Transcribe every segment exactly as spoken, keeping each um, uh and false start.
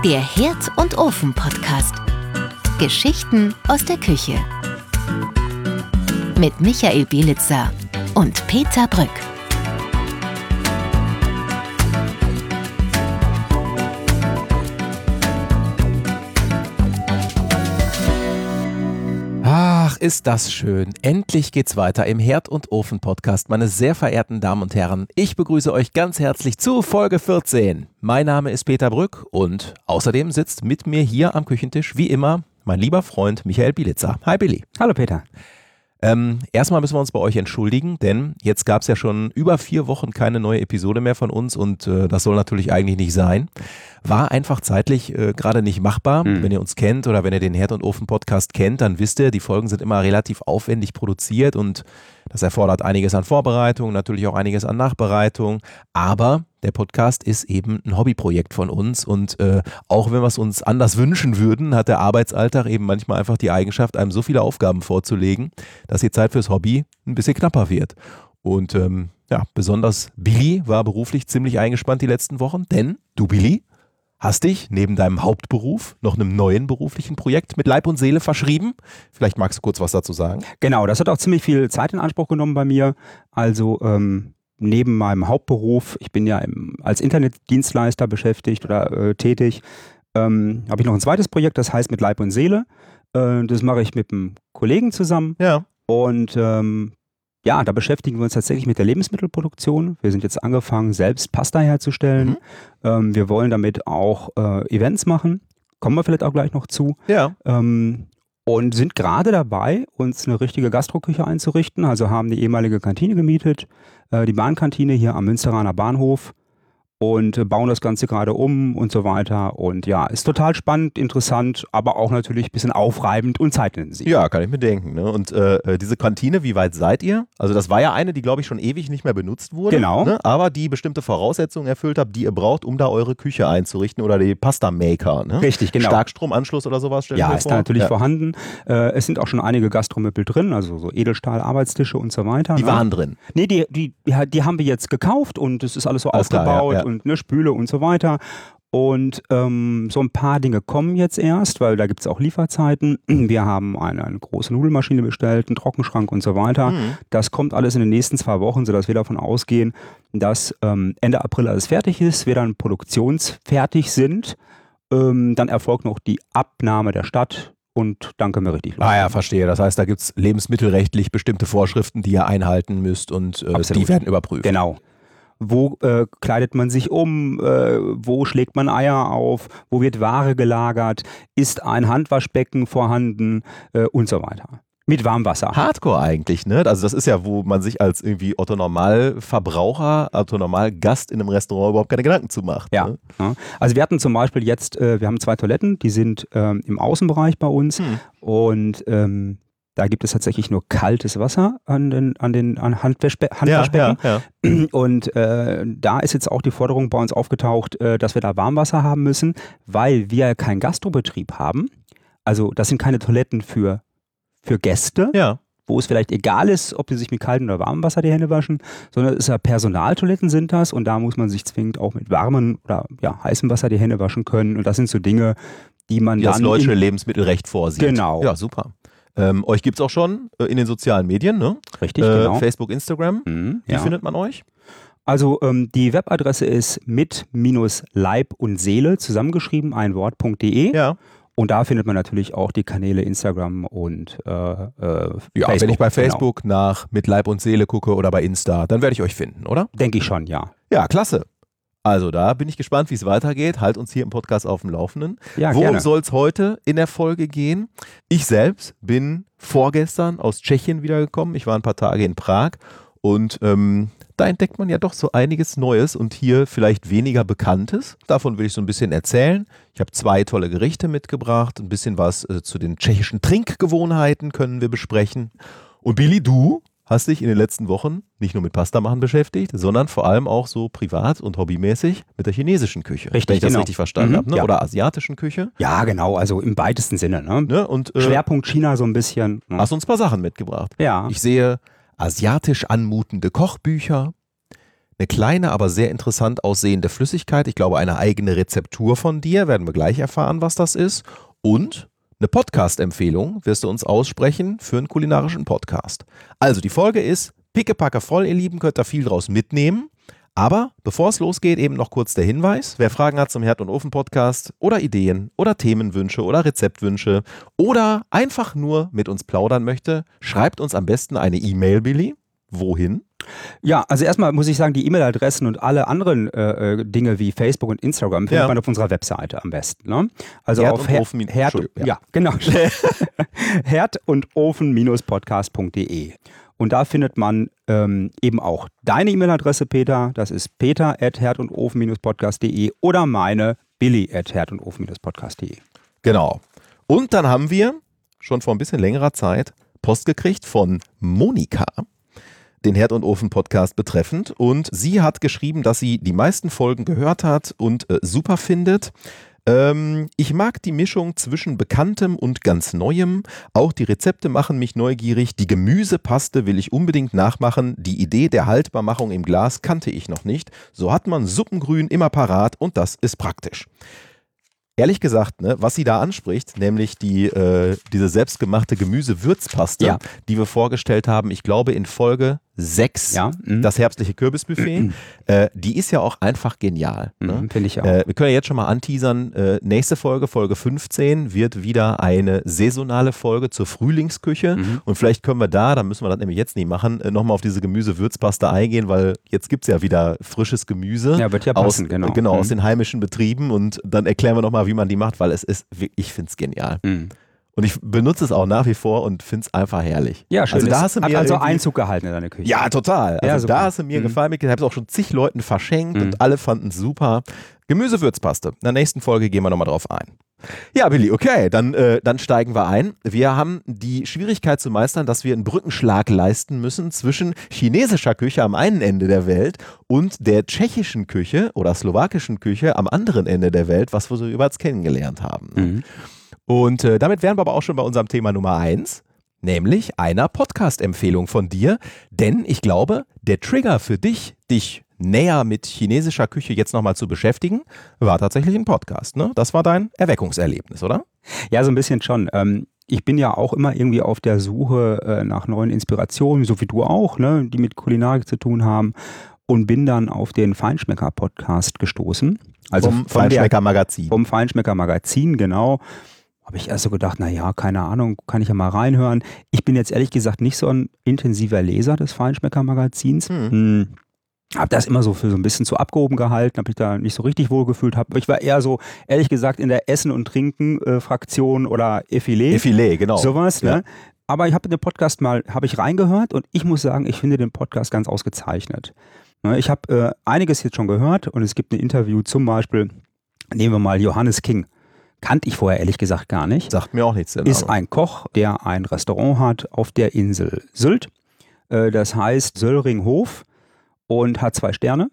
Der Herd- und Ofen-Podcast. Geschichten aus der Küche. Mit Michael Bielitzer und Peter Brück. Ach, ist das schön. Endlich geht's weiter im Herd- und Ofen-Podcast. Meine sehr verehrten Damen und Herren, ich begrüße euch ganz herzlich zu Folge vierzehn. Mein Name ist Peter Brück und außerdem sitzt mit mir hier am Küchentisch, wie immer, mein lieber Freund Michael Bielitzer. Hi Billy. Hallo Peter. Ähm, erstmal müssen wir uns bei euch entschuldigen, denn jetzt gab es ja schon über vier Wochen keine neue Episode mehr von uns und äh, das soll natürlich eigentlich nicht sein. War einfach zeitlich äh, gerade nicht machbar. Mhm. Wenn ihr uns kennt oder wenn ihr den Herd- und Ofen-Podcast kennt, dann wisst ihr, die Folgen sind immer relativ aufwendig produziert und das erfordert einiges an Vorbereitung, natürlich auch einiges an Nachbereitung, aber der Podcast ist eben ein Hobbyprojekt von uns und äh, auch wenn wir es uns anders wünschen würden, hat der Arbeitsalltag eben manchmal einfach die Eigenschaft, einem so viele Aufgaben vorzulegen, dass die Zeit fürs Hobby ein bisschen knapper wird. Und ähm, ja, besonders Billy war beruflich ziemlich eingespannt die letzten Wochen, denn du Billy hast dich neben deinem Hauptberuf noch einem neuen beruflichen Projekt mit Leib und Seele verschrieben. Vielleicht magst du kurz was dazu sagen. Genau, das hat auch ziemlich viel Zeit in Anspruch genommen bei mir. Also ähm, neben meinem Hauptberuf, ich bin ja im, als Internetdienstleister beschäftigt oder äh, tätig, ähm, habe ich noch ein zweites Projekt, das heißt mit Leib und Seele. Äh, das mache ich mit einem Kollegen zusammen. Ja. Und ähm, ja, da beschäftigen wir uns tatsächlich mit der Lebensmittelproduktion. Wir sind jetzt angefangen, selbst Pasta herzustellen. Mhm. Ähm, wir wollen damit auch äh, Events machen. Kommen wir vielleicht auch gleich noch zu. Ja. Ähm, und sind gerade dabei, uns eine richtige Gastroküche einzurichten. Also haben die ehemalige Kantine gemietet, äh, die Bahnkantine hier am Münsteraner Bahnhof. Und äh, bauen das Ganze gerade um und so weiter. Und ja, ist total spannend, interessant, aber auch natürlich ein bisschen aufreibend und zeitintensiv. Ja, kann ich mir denken. Ne? Und äh, diese Kantine, wie weit seid ihr? Also das war ja eine, die glaube ich schon ewig nicht mehr benutzt wurde. Genau. Ne? Aber die bestimmte Voraussetzungen erfüllt habt, die ihr braucht, um da eure Küche einzurichten oder die Pasta-Maker. Ne? Richtig, genau. Starkstromanschluss oder sowas? Ja, ist vor? da natürlich ja. vorhanden. Äh, es sind auch schon einige Gastromöbel drin, also so Edelstahl-Arbeitstische und so weiter. Die ne? waren drin? Nee, die, die, die, die haben wir jetzt gekauft und es ist alles so alles aufgebaut klar, ja, ja. und eine Spüle und so weiter. Und ähm, so ein paar Dinge kommen jetzt erst, weil da gibt es auch Lieferzeiten. Wir haben eine, eine große Nudelmaschine bestellt, einen Trockenschrank und so weiter. Mhm. Das kommt alles in den nächsten zwei Wochen, sodass wir davon ausgehen, dass ähm, Ende April alles fertig ist, wir dann produktionsfertig sind. Ähm, dann erfolgt noch die Abnahme der Stadt. Und dann können wir richtig los. Ah ja, verstehe. Das heißt, da gibt es lebensmittelrechtlich bestimmte Vorschriften, die ihr einhalten müsst und äh, die werden überprüft. Genau. Wo äh, kleidet man sich um? Äh, wo schlägt man Eier auf? Wo wird Ware gelagert? Ist ein Handwaschbecken vorhanden? Äh, und so weiter. Mit Warmwasser. Hardcore eigentlich, ne? Also das ist ja, wo man sich als irgendwie Otto-Normal-Verbraucher, Otto-Normal-Gast in einem Restaurant überhaupt keine Gedanken zu macht. Ja. Ne? ja. Also wir hatten zum Beispiel jetzt, äh, wir haben zwei Toiletten, die sind ähm, im Außenbereich bei uns hm. und ähm, da gibt es tatsächlich nur kaltes Wasser an den, an den an Handwaschbe- Handwaschbecken. Ja, ja, ja. Und äh, da ist jetzt auch die Forderung bei uns aufgetaucht, äh, dass wir da Warmwasser haben müssen, weil wir keinen Gastrobetrieb haben. Also das sind keine Toiletten für, für Gäste, ja. wo es vielleicht egal ist, ob sie sich mit kaltem oder warmem Wasser die Hände waschen, sondern es ist ja Personaltoiletten sind das und da muss man sich zwingend auch mit warmem oder ja, heißem Wasser die Hände waschen können. Und das sind so Dinge, die man die dann... das deutsche Lebensmittelrecht vorsieht. Genau. Ja, super. Ähm, euch gibt es auch schon äh, in den sozialen Medien, ne? Richtig, äh, genau. Facebook, Instagram. Mhm, Wie ja. findet man euch? Also ähm, die Webadresse ist mit-leib und Seele zusammengeschrieben, ein Wort.de. Ja. Und da findet man natürlich auch die Kanäle Instagram und äh, äh, ja, Facebook. Wenn ich bei Facebook genau. nach mit Leib und Seele gucke oder bei Insta, dann werde ich euch finden, oder? Denke ich schon, ja. Ja, klasse. Also da bin ich gespannt, wie es weitergeht. Halt uns hier im Podcast auf dem Laufenden. Ja, Worum soll es heute in der Folge gehen? Ich selbst bin vorgestern aus Tschechien wiedergekommen. Ich war ein paar Tage in Prag und ähm, da entdeckt man ja doch so einiges Neues und hier vielleicht weniger Bekanntes. Davon will ich so ein bisschen erzählen. Ich habe zwei tolle Gerichte mitgebracht. Ein bisschen was äh, zu den tschechischen Trinkgewohnheiten können wir besprechen. Und Billy, du hast dich in den letzten Wochen nicht nur mit Pasta machen beschäftigt, sondern vor allem auch so privat und hobbymäßig mit der chinesischen Küche. Richtig, wenn ich das genau. richtig verstanden Mhm, habe. Ne? ja. Oder asiatischen Küche. Ja, genau, also im weitesten Sinne. Ne? Ne? Und, äh, Schwerpunkt China so ein bisschen. Ne? Hast uns ein paar Sachen mitgebracht. Ja. Ich sehe asiatisch anmutende Kochbücher. eine kleine, aber sehr interessant aussehende Flüssigkeit. Ich glaube, eine eigene Rezeptur von dir, werden wir gleich erfahren, was das ist. Und eine Podcast-Empfehlung wirst du uns aussprechen für einen kulinarischen Podcast. Also die Folge ist pickepacke voll, ihr Lieben, könnt da viel draus mitnehmen. Aber bevor es losgeht, eben noch kurz der Hinweis, wer Fragen hat zum Herd- und Ofen-Podcast oder Ideen oder Themenwünsche oder Rezeptwünsche oder einfach nur mit uns plaudern möchte, schreibt uns am besten eine E-Mail, Billy. Wohin? Ja, also erstmal muss ich sagen, die E-Mail-Adressen und alle anderen äh, Dinge wie Facebook und Instagram findet Ja. man auf unserer Webseite am besten. Ne? Also Herd auf und Her- Ofen, Herd, Entschuldigung, ja. ja, genau. Herd- und Ofen-podcast punkt de. Und da findet man ähm, eben auch deine E-Mail-Adresse, Peter. Das ist peter at herd und ofen podcast punkt de oder meine billy at herd und ofen podcast punkt de. Genau. Und dann haben wir schon vor ein bisschen längerer Zeit Post gekriegt von Monika, den Herd- und Ofen-Podcast betreffend. Und sie hat geschrieben, dass sie die meisten Folgen gehört hat und äh, super findet. Ähm, ich mag die Mischung zwischen Bekanntem und ganz Neuem. Auch die Rezepte machen mich neugierig. Die Gemüsepaste will ich unbedingt nachmachen. Die Idee der Haltbarmachung im Glas kannte ich noch nicht. So hat man Suppengrün immer parat und das ist praktisch. Ehrlich gesagt, ne, was sie da anspricht, nämlich die, äh, diese selbstgemachte Gemüsewürzpaste, Ja. die wir vorgestellt haben, ich glaube in Folge sechs, Ja, mhm. das herbstliche Kürbisbuffet, äh, die ist ja auch einfach genial. Ne? Mhm, finde ich auch. Äh, wir können ja jetzt schon mal anteasern, äh, nächste Folge, Folge fünfzehn, wird wieder eine saisonale Folge zur Frühlingsküche Mhm. und vielleicht können wir da, dann müssen wir das nämlich jetzt nicht machen, äh, nochmal auf diese Gemüsewürzpaste eingehen, weil jetzt gibt es ja wieder frisches Gemüse Ja, wird ja aus, passen, genau. genau Mhm. aus den heimischen Betrieben und dann erklären wir nochmal, wie man die macht, weil es ist, ich finde es genial. Mhm. Und ich benutze es auch nach wie vor und finde es einfach herrlich. Ja, schön. Also da Es hast du hat mir also irgendwie- Einzug gehalten in deine Küche. Ja, total. Also Ja, super. da hast du mir Mhm. gefallen. Ich habe es auch schon zig Leuten verschenkt Mhm. und alle fanden es super. Gemüsewürzpaste. In der nächsten Folge gehen wir nochmal drauf ein. Ja, Billy, okay, dann, äh, dann steigen wir ein. Wir haben die Schwierigkeit zu meistern, dass wir einen Brückenschlag leisten müssen zwischen chinesischer Küche am einen Ende der Welt und der tschechischen Küche oder slowakischen Küche am anderen Ende der Welt, was wir so jeweils kennengelernt haben. Mhm. Und äh, damit wären wir aber auch schon bei unserem Thema Nummer eins, nämlich einer Podcast-Empfehlung von dir. Denn ich glaube, der Trigger für dich, dich näher mit chinesischer Küche jetzt nochmal zu beschäftigen, war tatsächlich ein Podcast. Ne? Das war dein Erweckungserlebnis, oder? Ja, so ein bisschen schon. Ähm, ich bin ja auch immer irgendwie auf der Suche äh, nach neuen Inspirationen, so wie du auch, ne, die mit Kulinarik zu tun haben. Und bin dann auf den Feinschmecker-Podcast gestoßen. Also Vom von der- Feinschmecker-Magazin. Vom Feinschmecker-Magazin, genau. Habe ich erst so gedacht, naja, keine Ahnung, kann ich ja mal reinhören. Ich bin jetzt ehrlich gesagt nicht so ein intensiver Leser des Feinschmecker-Magazins. Hm. Hm. Habe das immer so für so ein bisschen zu abgehoben gehalten, habe ich da nicht so richtig wohl gefühlt. Hab, ich war eher so, ehrlich gesagt, in der Essen- und Trinken-Fraktion oder Effilé. Effilé, genau. Sowas, Ja. ne? Aber ich habe den Podcast mal, habe ich reingehört und ich muss sagen, ich finde den Podcast ganz ausgezeichnet. Ne, Ich habe äh, einiges jetzt schon gehört und es gibt ein Interview zum Beispiel, nehmen wir mal Johannes King. Kannte ich vorher ehrlich gesagt gar nicht. Sagt mir auch nichts. der Ist Name. ein Koch, der ein Restaurant hat auf der Insel Sylt. Äh, das heißt Söllringhof und hat zwei Sterne.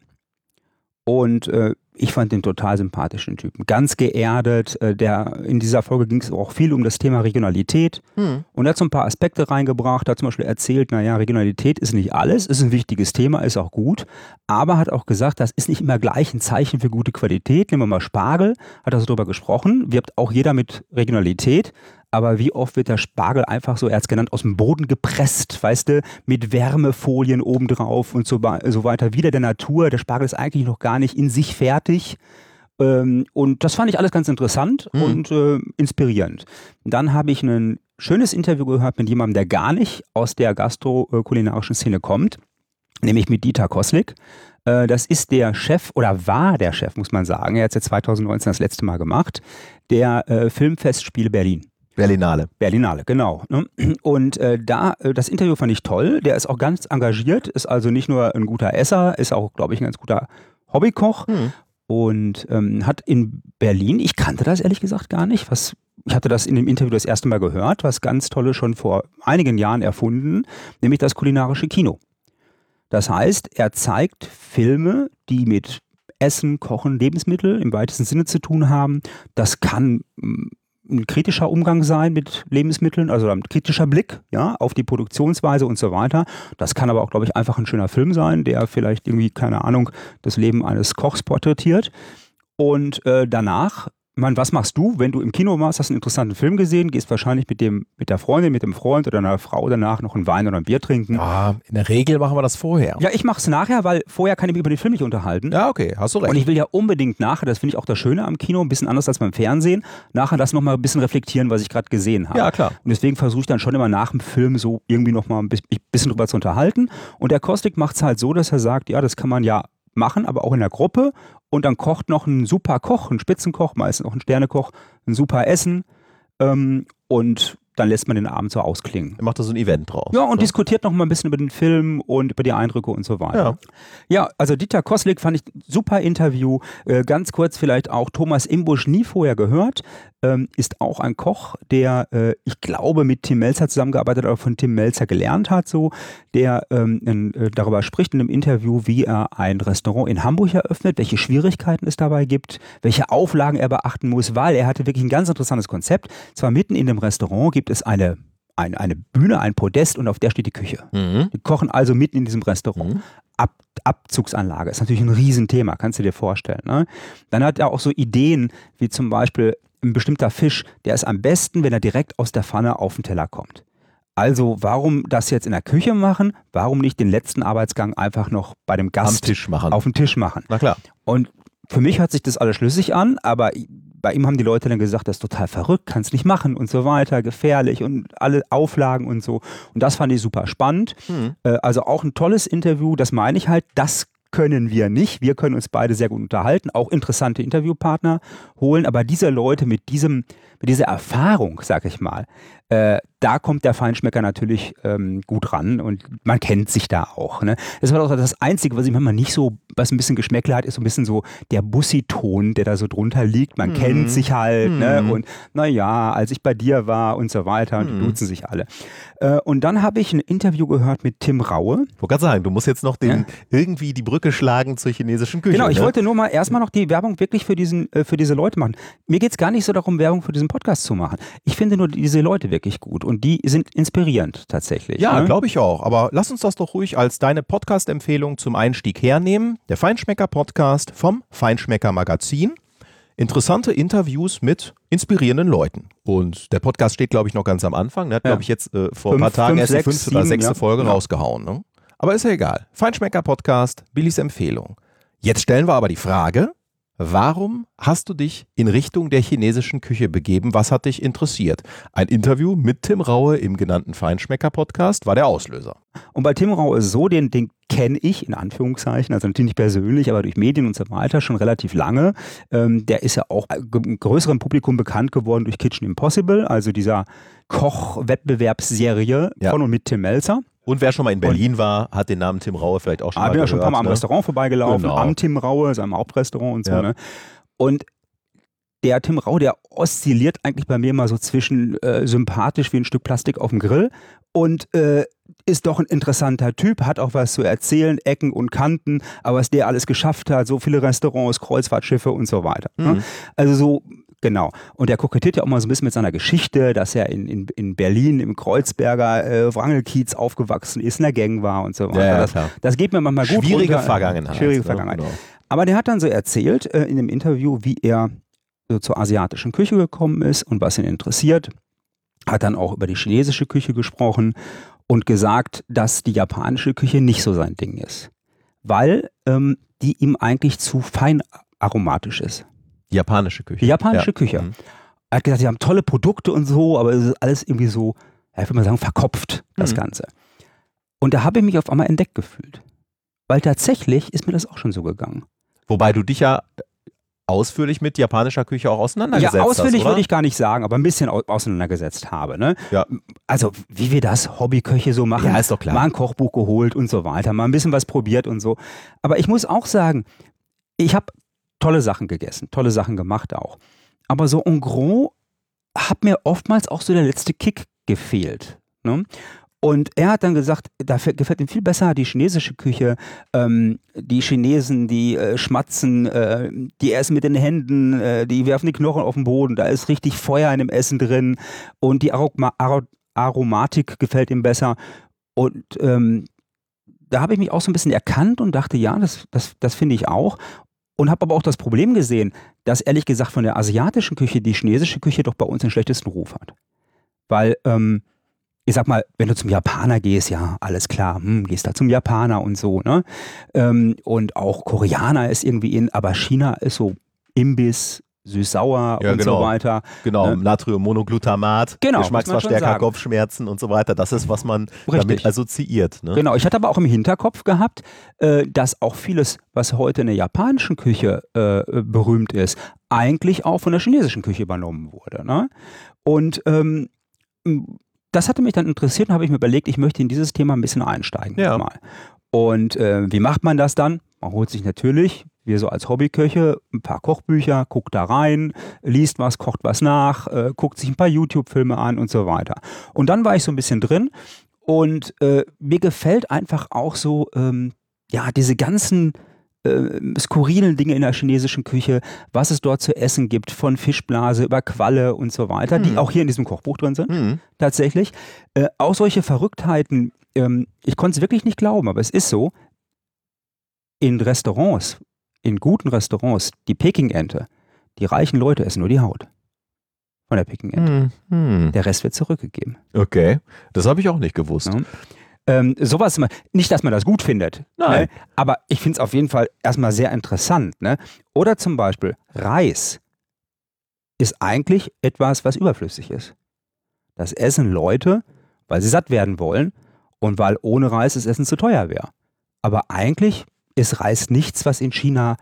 Und äh, ich fand den total sympathischen Typen. Ganz geerdet. Äh, der, in dieser Folge ging es auch viel um das Thema Regionalität. Hm. Und er hat so ein paar Aspekte reingebracht. Er hat zum Beispiel erzählt, naja, Regionalität ist nicht alles, ist ein wichtiges Thema, ist auch gut. Aber hat auch gesagt, das ist nicht immer gleich ein Zeichen für gute Qualität. Nehmen wir mal Spargel, hat er so drüber gesprochen. Wirbt auch jeder mit Regionalität. Aber wie oft wird der Spargel einfach so, er hat es genannt, aus dem Boden gepresst, weißt du, mit Wärmefolien obendrauf und so, so weiter. Wieder der Natur. Der Spargel ist eigentlich noch gar nicht in sich fertig. Ähm, und das fand ich alles ganz interessant Mhm. und äh, inspirierend. Dann habe ich ein schönes Interview gehört mit jemandem, der gar nicht aus der gastrokulinarischen Szene kommt, nämlich mit Dieter Koslik. Äh, das ist der Chef oder war der Chef, muss man sagen. Er hat es ja zwanzig neunzehn das letzte Mal gemacht, der äh, Filmfestspiele Berlin. Berlinale. Berlinale, genau. Ne? Und äh, da, äh, das Interview fand ich toll. Der ist auch ganz engagiert, ist also nicht nur ein guter Esser, ist auch, glaube ich, ein ganz guter Hobbykoch. Hm. Und ähm, hat in Berlin, ich kannte das ehrlich gesagt gar nicht, was, ich hatte das in dem Interview das erste Mal gehört, was ganz Tolles schon vor einigen Jahren erfunden, nämlich das kulinarische Kino. Das heißt, er zeigt Filme, die mit Essen, Kochen, Lebensmittel im weitesten Sinne zu tun haben. Das kann mh, ein kritischer Umgang sein mit Lebensmitteln, also ein kritischer Blick, ja, auf die Produktionsweise und so weiter. Das kann aber auch, glaube ich, einfach ein schöner Film sein, der vielleicht irgendwie, keine Ahnung, das Leben eines Kochs porträtiert. Und äh, danach, ich meine, was machst du, wenn du im Kino warst, hast einen interessanten Film gesehen, gehst wahrscheinlich mit dem, mit der Freundin, mit dem Freund oder einer Frau danach noch einen Wein oder ein Bier trinken. Ja, in der Regel machen wir das vorher. Ja, ich mache es nachher, weil vorher kann ich mich über den Film nicht unterhalten. Ja, okay, hast du recht. Und ich will ja unbedingt nachher, das finde ich auch das Schöne am Kino, ein bisschen anders als beim Fernsehen, nachher das nochmal ein bisschen reflektieren, was ich gerade gesehen habe. Ja, klar. Und deswegen versuche ich dann schon immer nach dem Film so irgendwie nochmal ein bisschen drüber zu unterhalten. Und der Kostik macht es halt so, dass er sagt, ja, das kann man ja machen, aber auch in der Gruppe. Und dann kocht noch ein super Koch, ein Spitzenkoch, meistens auch ein Sternekoch, ein super Essen. Ähm, und dann lässt man den Abend so ausklingen. Er macht da so ein Event draus. Ja, und so. diskutiert noch mal ein bisschen über den Film und über die Eindrücke und so weiter. Ja, ja, also Dieter Koslik fand ich ein super Interview. Äh, ganz kurz vielleicht auch Thomas Imbusch, nie vorher gehört. Ähm, ist auch ein Koch, der, äh, ich glaube, mit Tim Melzer zusammengearbeitet oder von Tim Melzer gelernt hat, so, der ähm, in, äh, darüber spricht in einem Interview, wie er ein Restaurant in Hamburg eröffnet, welche Schwierigkeiten es dabei gibt, welche Auflagen er beachten muss, weil er hatte wirklich ein ganz interessantes Konzept. Zwar mitten in dem Restaurant gibt es eine, eine, eine Bühne, ein Podest und auf der steht die Küche. Mhm. Die kochen also mitten in diesem Restaurant. Mhm. Ab, Abzugsanlage ist natürlich ein Riesenthema, kannst du dir vorstellen. Ne? Dann hat er auch so Ideen, wie zum Beispiel ein bestimmter Fisch, der ist am besten, wenn er direkt aus der Pfanne auf den Teller kommt. Also warum das jetzt in der Küche machen? Warum nicht den letzten Arbeitsgang einfach noch bei dem Gast am Tisch machen. auf dem Tisch machen? Na klar. Und für mich hört sich das alles schlüssig an, aber bei ihm haben die Leute dann gesagt, das ist total verrückt, kannst nicht machen und so weiter, gefährlich und alle Auflagen und so. Und das fand ich super spannend. Hm. Äh, also auch ein tolles Interview, das meine ich halt, das können wir nicht. Wir können uns beide sehr gut unterhalten, auch interessante Interviewpartner holen, aber diese Leute mit diesem, mit dieser Erfahrung, sag ich mal, äh, da kommt der Feinschmecker natürlich ähm, gut ran und man kennt sich da auch. Ne? Das war auch das Einzige, was ich manchmal nicht so, was ein bisschen Geschmäckle hat, ist so ein bisschen so der Bussi-Ton, der da so drunter liegt. Man mm. kennt sich halt, mm. ne? Und naja, als ich bei dir war und so weiter, und mm. die duzen sich alle. Äh, und dann habe ich ein Interview gehört mit Tim Raue. Ich wollte gerade sagen, du musst jetzt noch den, ja? irgendwie die Brücke schlagen zur chinesischen Küche. Genau, ich ne? wollte nur mal erstmal noch die Werbung wirklich für, diesen, äh, für diese Leute machen. Mir geht es gar nicht so darum, Werbung für diesen Podcast zu machen. Ich finde nur diese Leute wirklich gut und die sind inspirierend tatsächlich. Ja, ne? glaube ich auch. Aber lass uns das doch ruhig als deine Podcast-Empfehlung zum Einstieg hernehmen. Der Feinschmecker-Podcast vom Feinschmecker-Magazin. Interessante Interviews mit inspirierenden Leuten. Und der Podcast steht, glaube ich, noch ganz am Anfang. Der hat, ja. glaube ich, jetzt äh, vor fünf, ein paar Tagen fünf, erst sechs, die fünfte oder sechste ja. Folge ja. rausgehauen. Ne? Aber ist ja egal. Feinschmecker-Podcast, Billys Empfehlung. Jetzt stellen wir aber die Frage, warum hast du dich in Richtung der chinesischen Küche begeben? Was hat dich interessiert? Ein Interview mit Tim Raue im genannten Feinschmecker-Podcast war der Auslöser. Und bei Tim Raue ist es so, den, den kenne ich in Anführungszeichen, also natürlich nicht persönlich, aber durch Medien und so weiter schon relativ lange. Ähm, der ist ja auch im größeren Publikum bekannt geworden durch Kitchen Impossible, also dieser Koch-Wettbewerbsserie ja. von und mit Tim Melzer. Und wer schon mal in Berlin und, war, hat den Namen Tim Raue vielleicht auch schon mal gehört. Ich bin ja schon ein paar Mal ne? am Restaurant vorbeigelaufen, genau. am Tim Raue, seinem Hauptrestaurant und so. Ja. Ne? Und der Tim Raue, der oszilliert eigentlich bei mir immer so zwischen äh, sympathisch wie ein Stück Plastik auf dem Grill und äh, ist doch ein interessanter Typ, hat auch was zu erzählen, Ecken und Kanten, aber was der alles geschafft hat, so viele Restaurants, Kreuzfahrtschiffe und so weiter. Mhm. Ne? Also so, genau. Und der kokettiert ja auch mal so ein bisschen mit seiner Geschichte, dass er in, in, in Berlin im Kreuzberger äh, Wrangelkiez aufgewachsen ist, in der Gang war und so weiter. Ja, ja, das, das geht mir manchmal gut. Schwierige runter. Vergangenheit. Schwierige Vergangenheit. Ja, genau. Aber der hat dann so erzählt äh, in dem Interview, wie er so zur asiatischen Küche gekommen ist und was ihn interessiert. Hat dann auch über die chinesische Küche gesprochen und gesagt, dass die japanische Küche nicht so sein Ding ist. Weil ähm, die ihm eigentlich zu fein aromatisch ist. Die japanische Küche? Die japanische ja. Küche. Mhm. Er hat gesagt, sie haben tolle Produkte und so, aber es ist alles irgendwie so, ja, ich würde mal sagen, verkopft, das mhm. Ganze. Und da habe ich mich auf einmal entdeckt gefühlt. Weil tatsächlich ist mir das auch schon so gegangen. Wobei du dich ja ausführlich mit japanischer Küche auch auseinandergesetzt hast, Ja, ausführlich hast, würde ich gar nicht sagen, aber ein bisschen auseinandergesetzt habe. Ne? Ja. Also wie wir das Hobbyköche so machen, ja, ist doch klar. Mal ein Kochbuch geholt und so weiter, mal ein bisschen was probiert und so. Aber ich muss auch sagen, ich habe tolle Sachen gegessen, tolle Sachen gemacht auch. Aber so en gros hat mir oftmals auch so der letzte Kick gefehlt. Ne? Und er hat dann gesagt, da gefällt ihm viel besser die chinesische Küche. Ähm, die Chinesen, die äh, schmatzen, äh, die essen mit den Händen, äh, die werfen die Knochen auf den Boden. Da ist richtig Feuer in dem Essen drin. Und die Aroma Ar Aromatik gefällt ihm besser. Und ähm, da habe ich mich auch so ein bisschen erkannt und dachte, ja, das, das, das finde ich auch. Und habe aber auch das Problem gesehen, dass ehrlich gesagt von der asiatischen Küche die chinesische Küche doch bei uns den schlechtesten Ruf hat. Weil, ähm, ich sag mal, wenn du zum Japaner gehst, ja, alles klar, hm, gehst da zum Japaner und so, ne? Ähm, und auch Koreaner ist irgendwie in, aber China ist so Imbiss, süß-sauer ja, und genau. so weiter. Genau, Ne? Natriummonoglutamat, Genau, Geschmacksverstärker, Kopfschmerzen und so weiter. Das ist, was man Richtig. damit assoziiert. Ne? Genau, ich hatte aber auch im Hinterkopf gehabt, äh, dass auch vieles, was heute in der japanischen Küche äh, berühmt ist, eigentlich auch von der chinesischen Küche übernommen wurde. Ne? Und ähm, das hatte mich dann interessiert und habe ich mir überlegt, ich möchte in dieses Thema ein bisschen einsteigen. Ja. Mal. Und äh, wie macht man das dann? Man holt sich natürlich, wir so als Hobbyköche, ein paar Kochbücher, guckt da rein, liest was, kocht was nach, äh, guckt sich ein paar YouTube-Filme an und so weiter. Und dann war ich so ein bisschen drin und äh, mir gefällt einfach auch so, ähm, ja, diese ganzen äh, skurrilen Dinge in der chinesischen Küche, was es dort zu essen gibt, von Fischblase über Qualle und so weiter, Hm. die auch hier in diesem Kochbuch drin sind, Hm. tatsächlich. Äh, auch solche Verrücktheiten, ähm, ich konnte es wirklich nicht glauben, aber es ist so, in Restaurants, in guten Restaurants, die Peking-Ente, die reichen Leute essen nur die Haut von der Peking-Ente. Hm. Hm. Der Rest wird zurückgegeben. Okay, das habe ich auch nicht gewusst. Ja. Ähm, sowas, nicht, dass man das gut findet, Nein. ne? Aber ich finde es auf jeden Fall erstmal sehr interessant. Ne? Oder zum Beispiel Reis ist eigentlich etwas, was überflüssig ist. Das essen Leute, weil sie satt werden wollen und weil ohne Reis das Essen zu teuer wäre. Aber eigentlich ist Reis nichts, was in China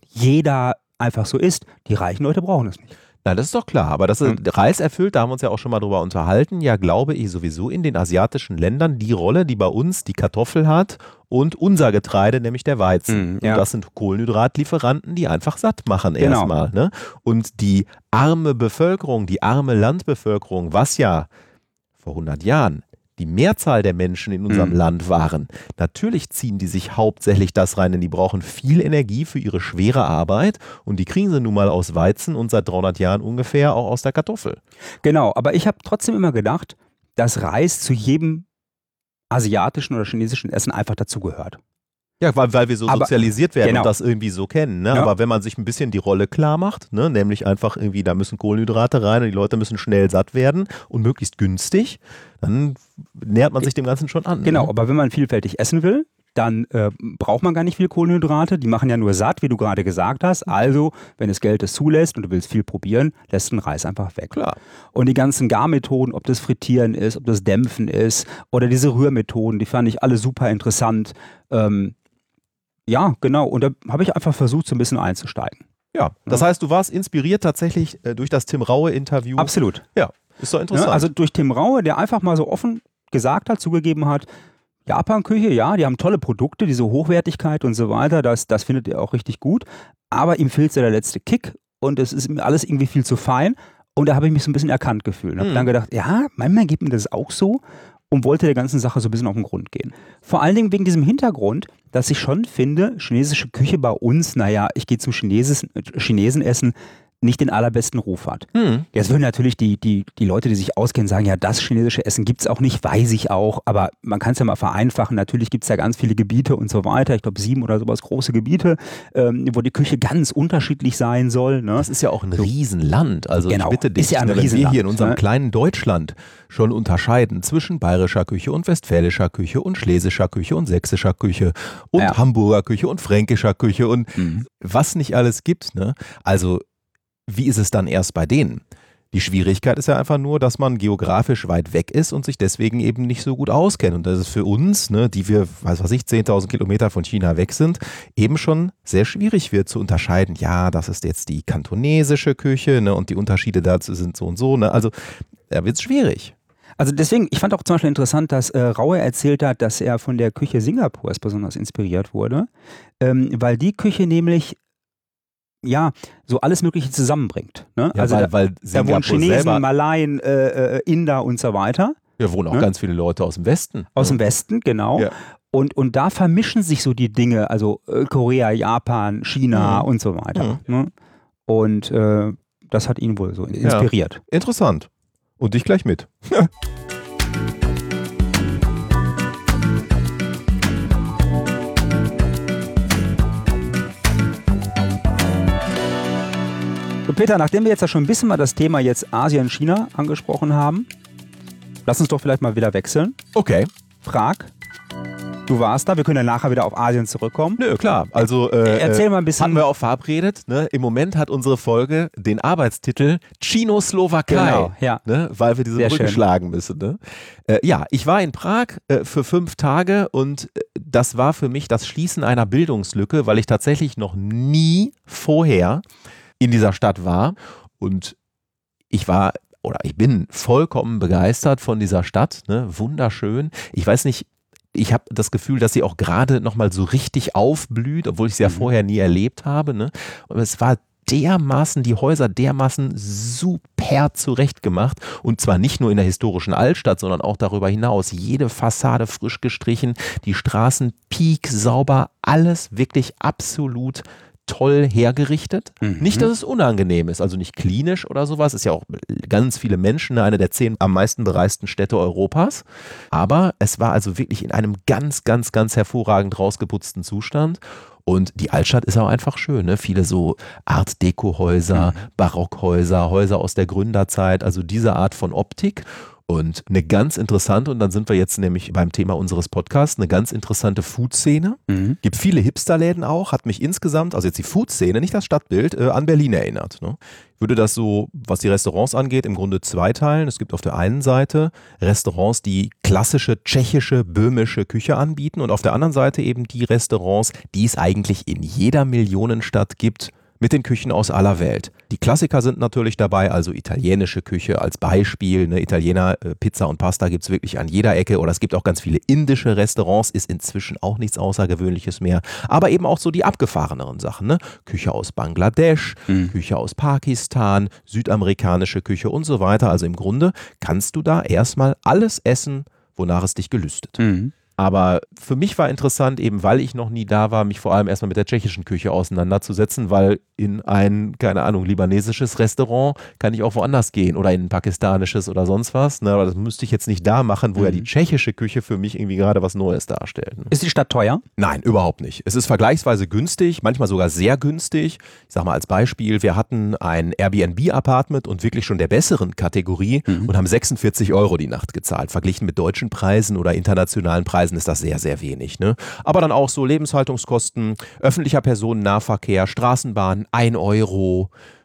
jeder einfach so isst. Die reichen Leute brauchen es nicht. Na, das ist doch klar, aber das ist, Mhm. Reis erfüllt, da haben wir uns ja auch schon mal drüber unterhalten, ja, glaube ich, sowieso in den asiatischen Ländern die Rolle, die bei uns die Kartoffel hat und unser Getreide, nämlich der Weizen. Mhm, ja. Und das sind Kohlenhydratlieferanten, die einfach satt machen Genau. erstmal. Ne? Und die arme Bevölkerung, die arme Landbevölkerung, was ja vor hundert Jahren die Mehrzahl der Menschen in unserem Mhm. Land waren, natürlich ziehen die sich hauptsächlich das rein, denn die brauchen viel Energie für ihre schwere Arbeit und die kriegen sie nun mal aus Weizen und seit dreihundert Jahren ungefähr auch aus der Kartoffel. Genau, aber ich habe trotzdem immer gedacht, dass Reis zu jedem asiatischen oder chinesischen Essen einfach dazugehört. Ja, weil, weil wir so Aber- sozialisiert werden genau. und das irgendwie so kennen. Ne? Ja. Aber wenn man sich ein bisschen die Rolle klar macht, ne? Nämlich einfach irgendwie, da müssen Kohlenhydrate rein und die Leute müssen schnell satt werden und möglichst günstig, dann nähert man sich dem Ganzen schon an. Genau, Ne? aber wenn man vielfältig essen will, dann äh, braucht man gar nicht viel Kohlenhydrate. Die machen ja nur satt, wie du gerade gesagt hast. Also, wenn das Geld es zulässt und du willst viel probieren, lässt den Reis einfach weg. Klar. Und die ganzen Garmethoden, ob das Frittieren ist, ob das Dämpfen ist oder diese Rührmethoden, die fand ich alle super interessant. Ähm, ja, genau. Und da habe ich einfach versucht, so ein bisschen einzusteigen. Ja, das heißt, du warst inspiriert tatsächlich äh, durch das Tim Raue-Interview. Absolut. Ja, ist doch interessant. Ja, also durch Tim Raue, der einfach mal so offen gesagt hat, zugegeben hat, Japan-Küche, ja, die haben tolle Produkte, diese Hochwertigkeit und so weiter, das, das findet er auch richtig gut, aber ihm fehlt so der letzte Kick und es ist ihm alles irgendwie viel zu fein und da habe ich mich so ein bisschen erkannt gefühlt und habe Mhm. dann gedacht, ja, manchmal geht mir das auch so und wollte der ganzen Sache so ein bisschen auf den Grund gehen. Vor allen Dingen wegen diesem Hintergrund, dass ich schon finde, chinesische Küche bei uns, naja, ich gehe zum Chinesen, Chinesen essen, nicht den allerbesten Ruf hat. Hm. Jetzt würden natürlich die, die, die Leute, die sich auskennen, sagen, ja, das chinesische Essen gibt es auch nicht, weiß ich auch, aber man kann es ja mal vereinfachen. Natürlich gibt es da ganz viele Gebiete und so weiter. Ich glaube, sieben oder sowas große Gebiete, ähm, wo die Küche ganz unterschiedlich sein soll. Ne? Das ist ja auch ein Riesenland. Also Genau. ich bitte dich, Ist ja ein ne, wenn wir Riesenland, hier in unserem ne? kleinen Deutschland schon unterscheiden zwischen bayerischer Küche und westfälischer Küche und schlesischer Küche und sächsischer Küche und Ja. Hamburger Küche und fränkischer Küche und Mhm. was nicht alles gibt. Ne? Also wie ist es dann erst bei denen? Die Schwierigkeit ist ja einfach nur, dass man geografisch weit weg ist und sich deswegen eben nicht so gut auskennt. Und das ist für uns, ne, die wir, weiß was ich, zehntausend Kilometer von China weg sind, eben schon sehr schwierig wird zu unterscheiden. Ja, das ist jetzt die kantonesische Küche, ne, und die Unterschiede dazu sind so und so. Ne? Also da wird es schwierig. Also deswegen, ich fand auch zum Beispiel interessant, dass äh, Raue erzählt hat, dass er von der Küche Singapurs besonders inspiriert wurde, ähm, weil die Küche nämlich ja, so alles Mögliche zusammenbringt. Ne? Ja, also weil, da, weil da wohnen Singapur Chinesen, selber, Malaien, äh, äh, Inder und so weiter. Ja, wohnen auch ne? ganz viele Leute aus dem Westen. Aus ja. dem Westen, genau. Ja. Und, und da vermischen sich so die Dinge, also äh, Korea, Japan, China Mhm. und so weiter. Mhm. Ne? Und äh, das hat ihn wohl so inspiriert. Ja. Interessant. Und dich gleich mit. So, Peter, nachdem wir jetzt ja schon ein bisschen mal das Thema jetzt Asien, China angesprochen haben, lass uns doch vielleicht mal wieder wechseln. Okay. Prag. Du warst da, wir können ja nachher wieder auf Asien zurückkommen. Nö, klar. Also, äh, Erzähl mal ein bisschen. Hatten wir auch verabredet. Ne? Im Moment hat unsere Folge den Arbeitstitel Chino-Slowakei, Genau, ja. ne? Weil wir diese Sehr Brücke schön. schlagen müssen. Ne? Äh, ja, ich war in Prag äh, für fünf Tage und äh, das war für mich das Schließen einer Bildungslücke, weil ich tatsächlich noch nie vorher in dieser Stadt war und ich war oder ich bin vollkommen begeistert von dieser Stadt, ne? Wunderschön. Ich weiß nicht, ich habe das Gefühl, dass sie auch gerade nochmal so richtig aufblüht, obwohl ich sie ja Mhm. vorher nie erlebt habe. Ne? Und es war dermaßen, die Häuser dermaßen super zurechtgemacht und zwar nicht nur in der historischen Altstadt, sondern auch darüber hinaus. Jede Fassade frisch gestrichen, die Straßen pieksauber, alles wirklich absolut toll hergerichtet. Mhm. Nicht, dass es unangenehm ist, also nicht klinisch oder sowas. Ist ja auch ganz viele Menschen, eine der zehn am meisten bereisten Städte Europas. Aber es war also wirklich in einem ganz, ganz, ganz hervorragend rausgeputzten Zustand. Und die Altstadt ist auch einfach schön, ne? Viele so Art-Deko-Häuser, Mhm. Barockhäuser, Häuser aus der Gründerzeit, also diese Art von Optik. Und eine ganz interessante, und dann sind wir jetzt nämlich beim Thema unseres Podcasts, eine ganz interessante Food-Szene. Mhm. Gibt viele Hipsterläden auch, hat mich insgesamt, also jetzt die Food-Szene, nicht das Stadtbild, äh, an Berlin erinnert. Ne? Ich würde das so, was die Restaurants angeht, im Grunde zweiteilen. Es gibt auf der einen Seite Restaurants, die klassische tschechische, böhmische Küche anbieten und auf der anderen Seite eben die Restaurants, die es eigentlich in jeder Millionenstadt gibt, mit den Küchen aus aller Welt. Die Klassiker sind natürlich dabei, also italienische Küche als Beispiel. Ne? Italiener, äh, Pizza und Pasta gibt es wirklich an jeder Ecke. Oder es gibt auch ganz viele indische Restaurants, ist inzwischen auch nichts Außergewöhnliches mehr. Aber eben auch so die abgefahreneren Sachen. Ne? Küche aus Bangladesch, Mhm. Küche aus Pakistan, südamerikanische Küche und so weiter. Also im Grunde kannst du da erstmal alles essen, wonach es dich gelüstet. Mhm. Aber für mich war interessant, eben weil ich noch nie da war, mich vor allem erstmal mit der tschechischen Küche auseinanderzusetzen, weil in ein, keine Ahnung, libanesisches Restaurant kann ich auch woanders gehen oder in ein pakistanisches oder sonst was. Ne? Aber das müsste ich jetzt nicht da machen, wo Mhm. ja die tschechische Küche für mich irgendwie gerade was Neues darstellt. Ne? Ist die Stadt teuer? Nein, überhaupt nicht. Es ist vergleichsweise günstig, manchmal sogar sehr günstig. Ich sage mal als Beispiel, wir hatten ein Airbnb-Apartment und wirklich schon der besseren Kategorie Mhm. und haben sechsundvierzig Euro die Nacht gezahlt. Verglichen mit deutschen Preisen oder internationalen Preisen ist das sehr, sehr wenig. Ne? Aber dann auch so Lebenshaltungskosten, öffentlicher Personennahverkehr, Straßenbahn, ein Euro,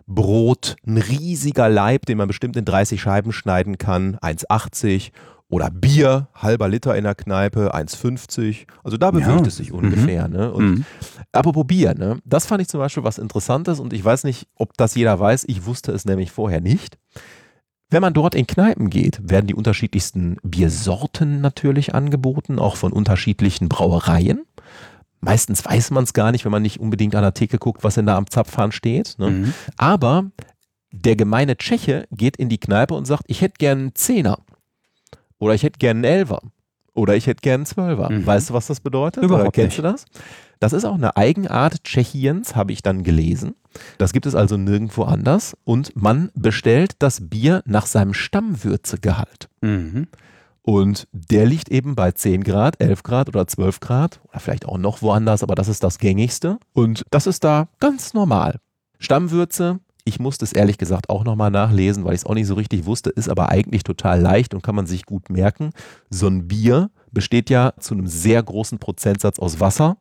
Brot, ein riesiger Leib, den man bestimmt in dreißig Scheiben schneiden kann, eins achtzig. Oder Bier, halber Liter in der Kneipe, eins fünfzig. Also da bewegt Ja. es sich ungefähr. Ne? Und Mhm. apropos Bier, ne? Das fand ich zum Beispiel was Interessantes und ich weiß nicht, ob das jeder weiß. Ich wusste es nämlich vorher nicht. Wenn man dort in Kneipen geht, werden die unterschiedlichsten Biersorten natürlich angeboten, auch von unterschiedlichen Brauereien. Meistens weiß man es gar nicht, wenn man nicht unbedingt an der Theke guckt, was denn da am Zapfhahn steht. Ne? Mhm. Aber der gemeine Tscheche geht in die Kneipe und sagt, ich hätte gern einen Zehner. Oder ich hätte gern einen Elfer. Oder ich hätte gern einen Zwölfer. Mhm. Weißt du, was das bedeutet? Überhaupt Oder kennst nicht. du das? Das ist auch eine Eigenart Tschechiens, habe ich dann gelesen. Das gibt es also nirgendwo anders. Und man bestellt das Bier nach seinem Stammwürzegehalt. Mhm. Und der liegt eben bei zehn Grad, elf Grad oder zwölf Grad. Oder vielleicht auch noch woanders, aber das ist das Gängigste. Und das ist da ganz normal. Stammwürze. Ich musste es ehrlich gesagt auch nochmal nachlesen, weil ich es auch nicht so richtig wusste, ist aber eigentlich total leicht und kann man sich gut merken. So ein Bier besteht ja zu einem sehr großen Prozentsatz aus Wasser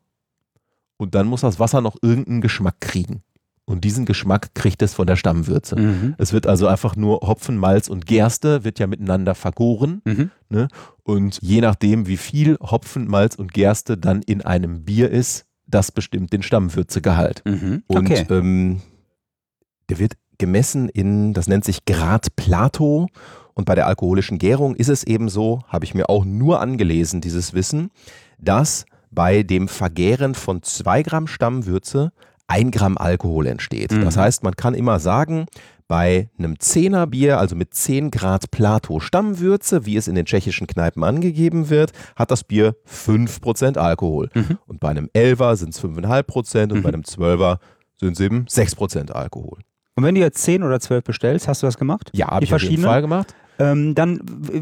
und dann muss das Wasser noch irgendeinen Geschmack kriegen. Und diesen Geschmack kriegt es von der Stammwürze. Mhm. Es wird also einfach nur Hopfen, Malz und Gerste, wird ja miteinander vergoren. Mhm. Ne? Und je nachdem, wie viel Hopfen, Malz und Gerste dann in einem Bier ist, das bestimmt den Stammwürzegehalt. Mhm. Und Okay. ähm, der wird gemessen in, das nennt sich Grad Plato. Und bei der alkoholischen Gärung ist es eben so, habe ich mir auch nur angelesen, dieses Wissen, dass bei dem Vergären von zwei Gramm Stammwürze ein Gramm Alkohol entsteht. Mhm. Das heißt, man kann immer sagen, Bei einem Zehner Bier, also mit zehn Grad Plato Stammwürze, wie es in den tschechischen Kneipen angegeben wird, hat das Bier fünf Prozent Alkohol. Mhm. Und bei einem Elfer sind es fünf Komma fünf Prozent und mhm. bei einem Zwölfer sind es eben sechs Prozent Alkohol. Und wenn du jetzt zehn oder zwölf bestellst, hast du das gemacht? Ja, habe ich auf jeden Fall gemacht. Ähm, dann,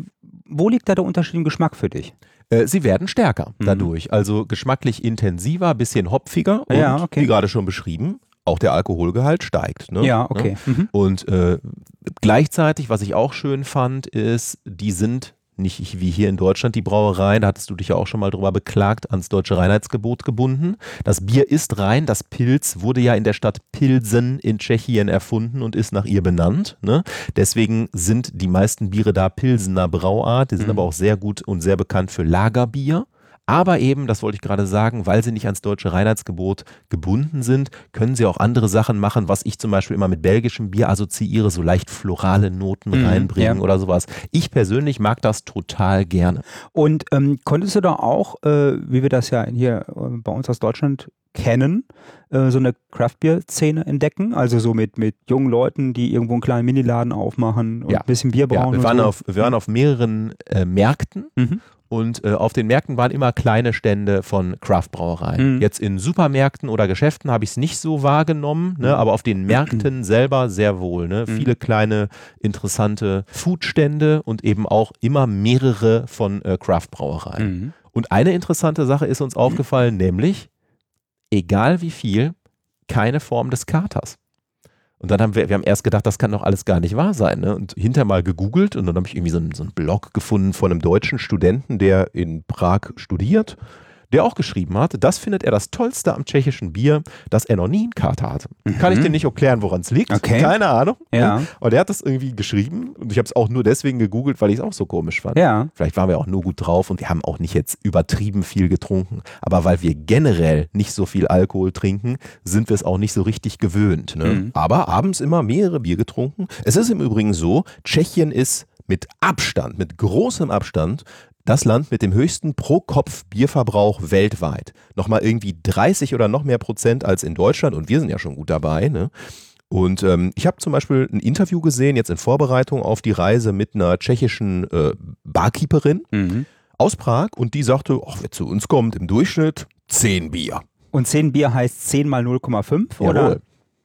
wo liegt da der Unterschied im Geschmack für dich? Äh, sie werden stärker mhm. dadurch. Also geschmacklich intensiver, bisschen hopfiger und ja, okay. wie gerade schon beschrieben, auch der Alkoholgehalt steigt. Ne? Ja, okay. Mhm. Und äh, gleichzeitig, was ich auch schön fand, ist, die sind nicht wie hier in Deutschland die Brauereien, da hattest du dich ja auch schon mal drüber beklagt, ans deutsche Reinheitsgebot gebunden. Das Bier ist rein, das Pilz wurde ja in der Stadt Pilsen in Tschechien erfunden und ist nach ihr benannt. Ne? Deswegen sind die meisten Biere da Pilsener Brauart, die sind mhm. aber auch sehr gut und sehr bekannt für Lagerbier. Aber eben, das wollte ich gerade sagen, weil sie nicht ans deutsche Reinheitsgebot gebunden sind, können sie auch andere Sachen machen, was ich zum Beispiel immer mit belgischem Bier assoziiere, so leicht florale Noten mhm, reinbringen ja. oder sowas. Ich persönlich mag das total gerne. Und ähm, konntest du da auch, äh, wie wir das ja hier äh, bei uns aus Deutschland kennen, äh, so eine Craft-Bier-Szene entdecken? Also so mit, mit jungen Leuten, die irgendwo einen kleinen Miniladen aufmachen und ja. ein bisschen Bier brauen. Ja, wir, und waren so. auf, wir waren auf mehreren äh, Märkten. Mhm. Und äh, auf den Märkten waren immer kleine Stände von Craft-Brauereien. Mhm. Jetzt in Supermärkten oder Geschäften habe ich es nicht so wahrgenommen, ne? Aber auf den Märkten mhm. selber sehr wohl. Ne? Mhm. Viele kleine, interessante Foodstände und eben auch immer mehrere von äh, Craft-Brauereien. Mhm. Und eine interessante Sache ist uns aufgefallen, nämlich, egal wie viel, keine Form des Katers. Und dann haben wir, wir haben erst gedacht, das kann doch alles gar nicht wahr sein. Ne? Und hinterher mal gegoogelt und dann habe ich irgendwie so einen, so einen Blog gefunden von einem deutschen Studenten, der in Prag studiert, der auch geschrieben hat, das findet er das Tollste am tschechischen Bier, dass er noch nie einen Kater hatte. Mhm. Kann ich dir nicht erklären, woran es liegt. Okay. Keine Ahnung. Ja. Aber der hat das irgendwie geschrieben und ich habe es auch nur deswegen gegoogelt, weil ich es auch so komisch fand. Ja. Vielleicht waren wir auch nur gut drauf und wir haben auch nicht jetzt übertrieben viel getrunken. Aber weil wir generell nicht so viel Alkohol trinken, sind wir es auch nicht so richtig gewöhnt. Ne? Mhm. Aber abends immer mehrere Bier getrunken. Es ist im Übrigen so, Tschechien ist mit Abstand, mit großem Abstand, das Land mit dem höchsten Pro-Kopf-Bierverbrauch weltweit. Nochmal irgendwie dreißig oder noch mehr Prozent als in Deutschland und wir sind ja schon gut dabei. Ne? Und ähm, ich habe zum Beispiel ein Interview gesehen, jetzt in Vorbereitung auf die Reise mit einer tschechischen äh, Barkeeperin mhm. aus Prag und die sagte, ach, wer zu uns kommt, im Durchschnitt zehn Bier. Und zehn Bier heißt zehn mal null Komma fünf, oder? Jawohl.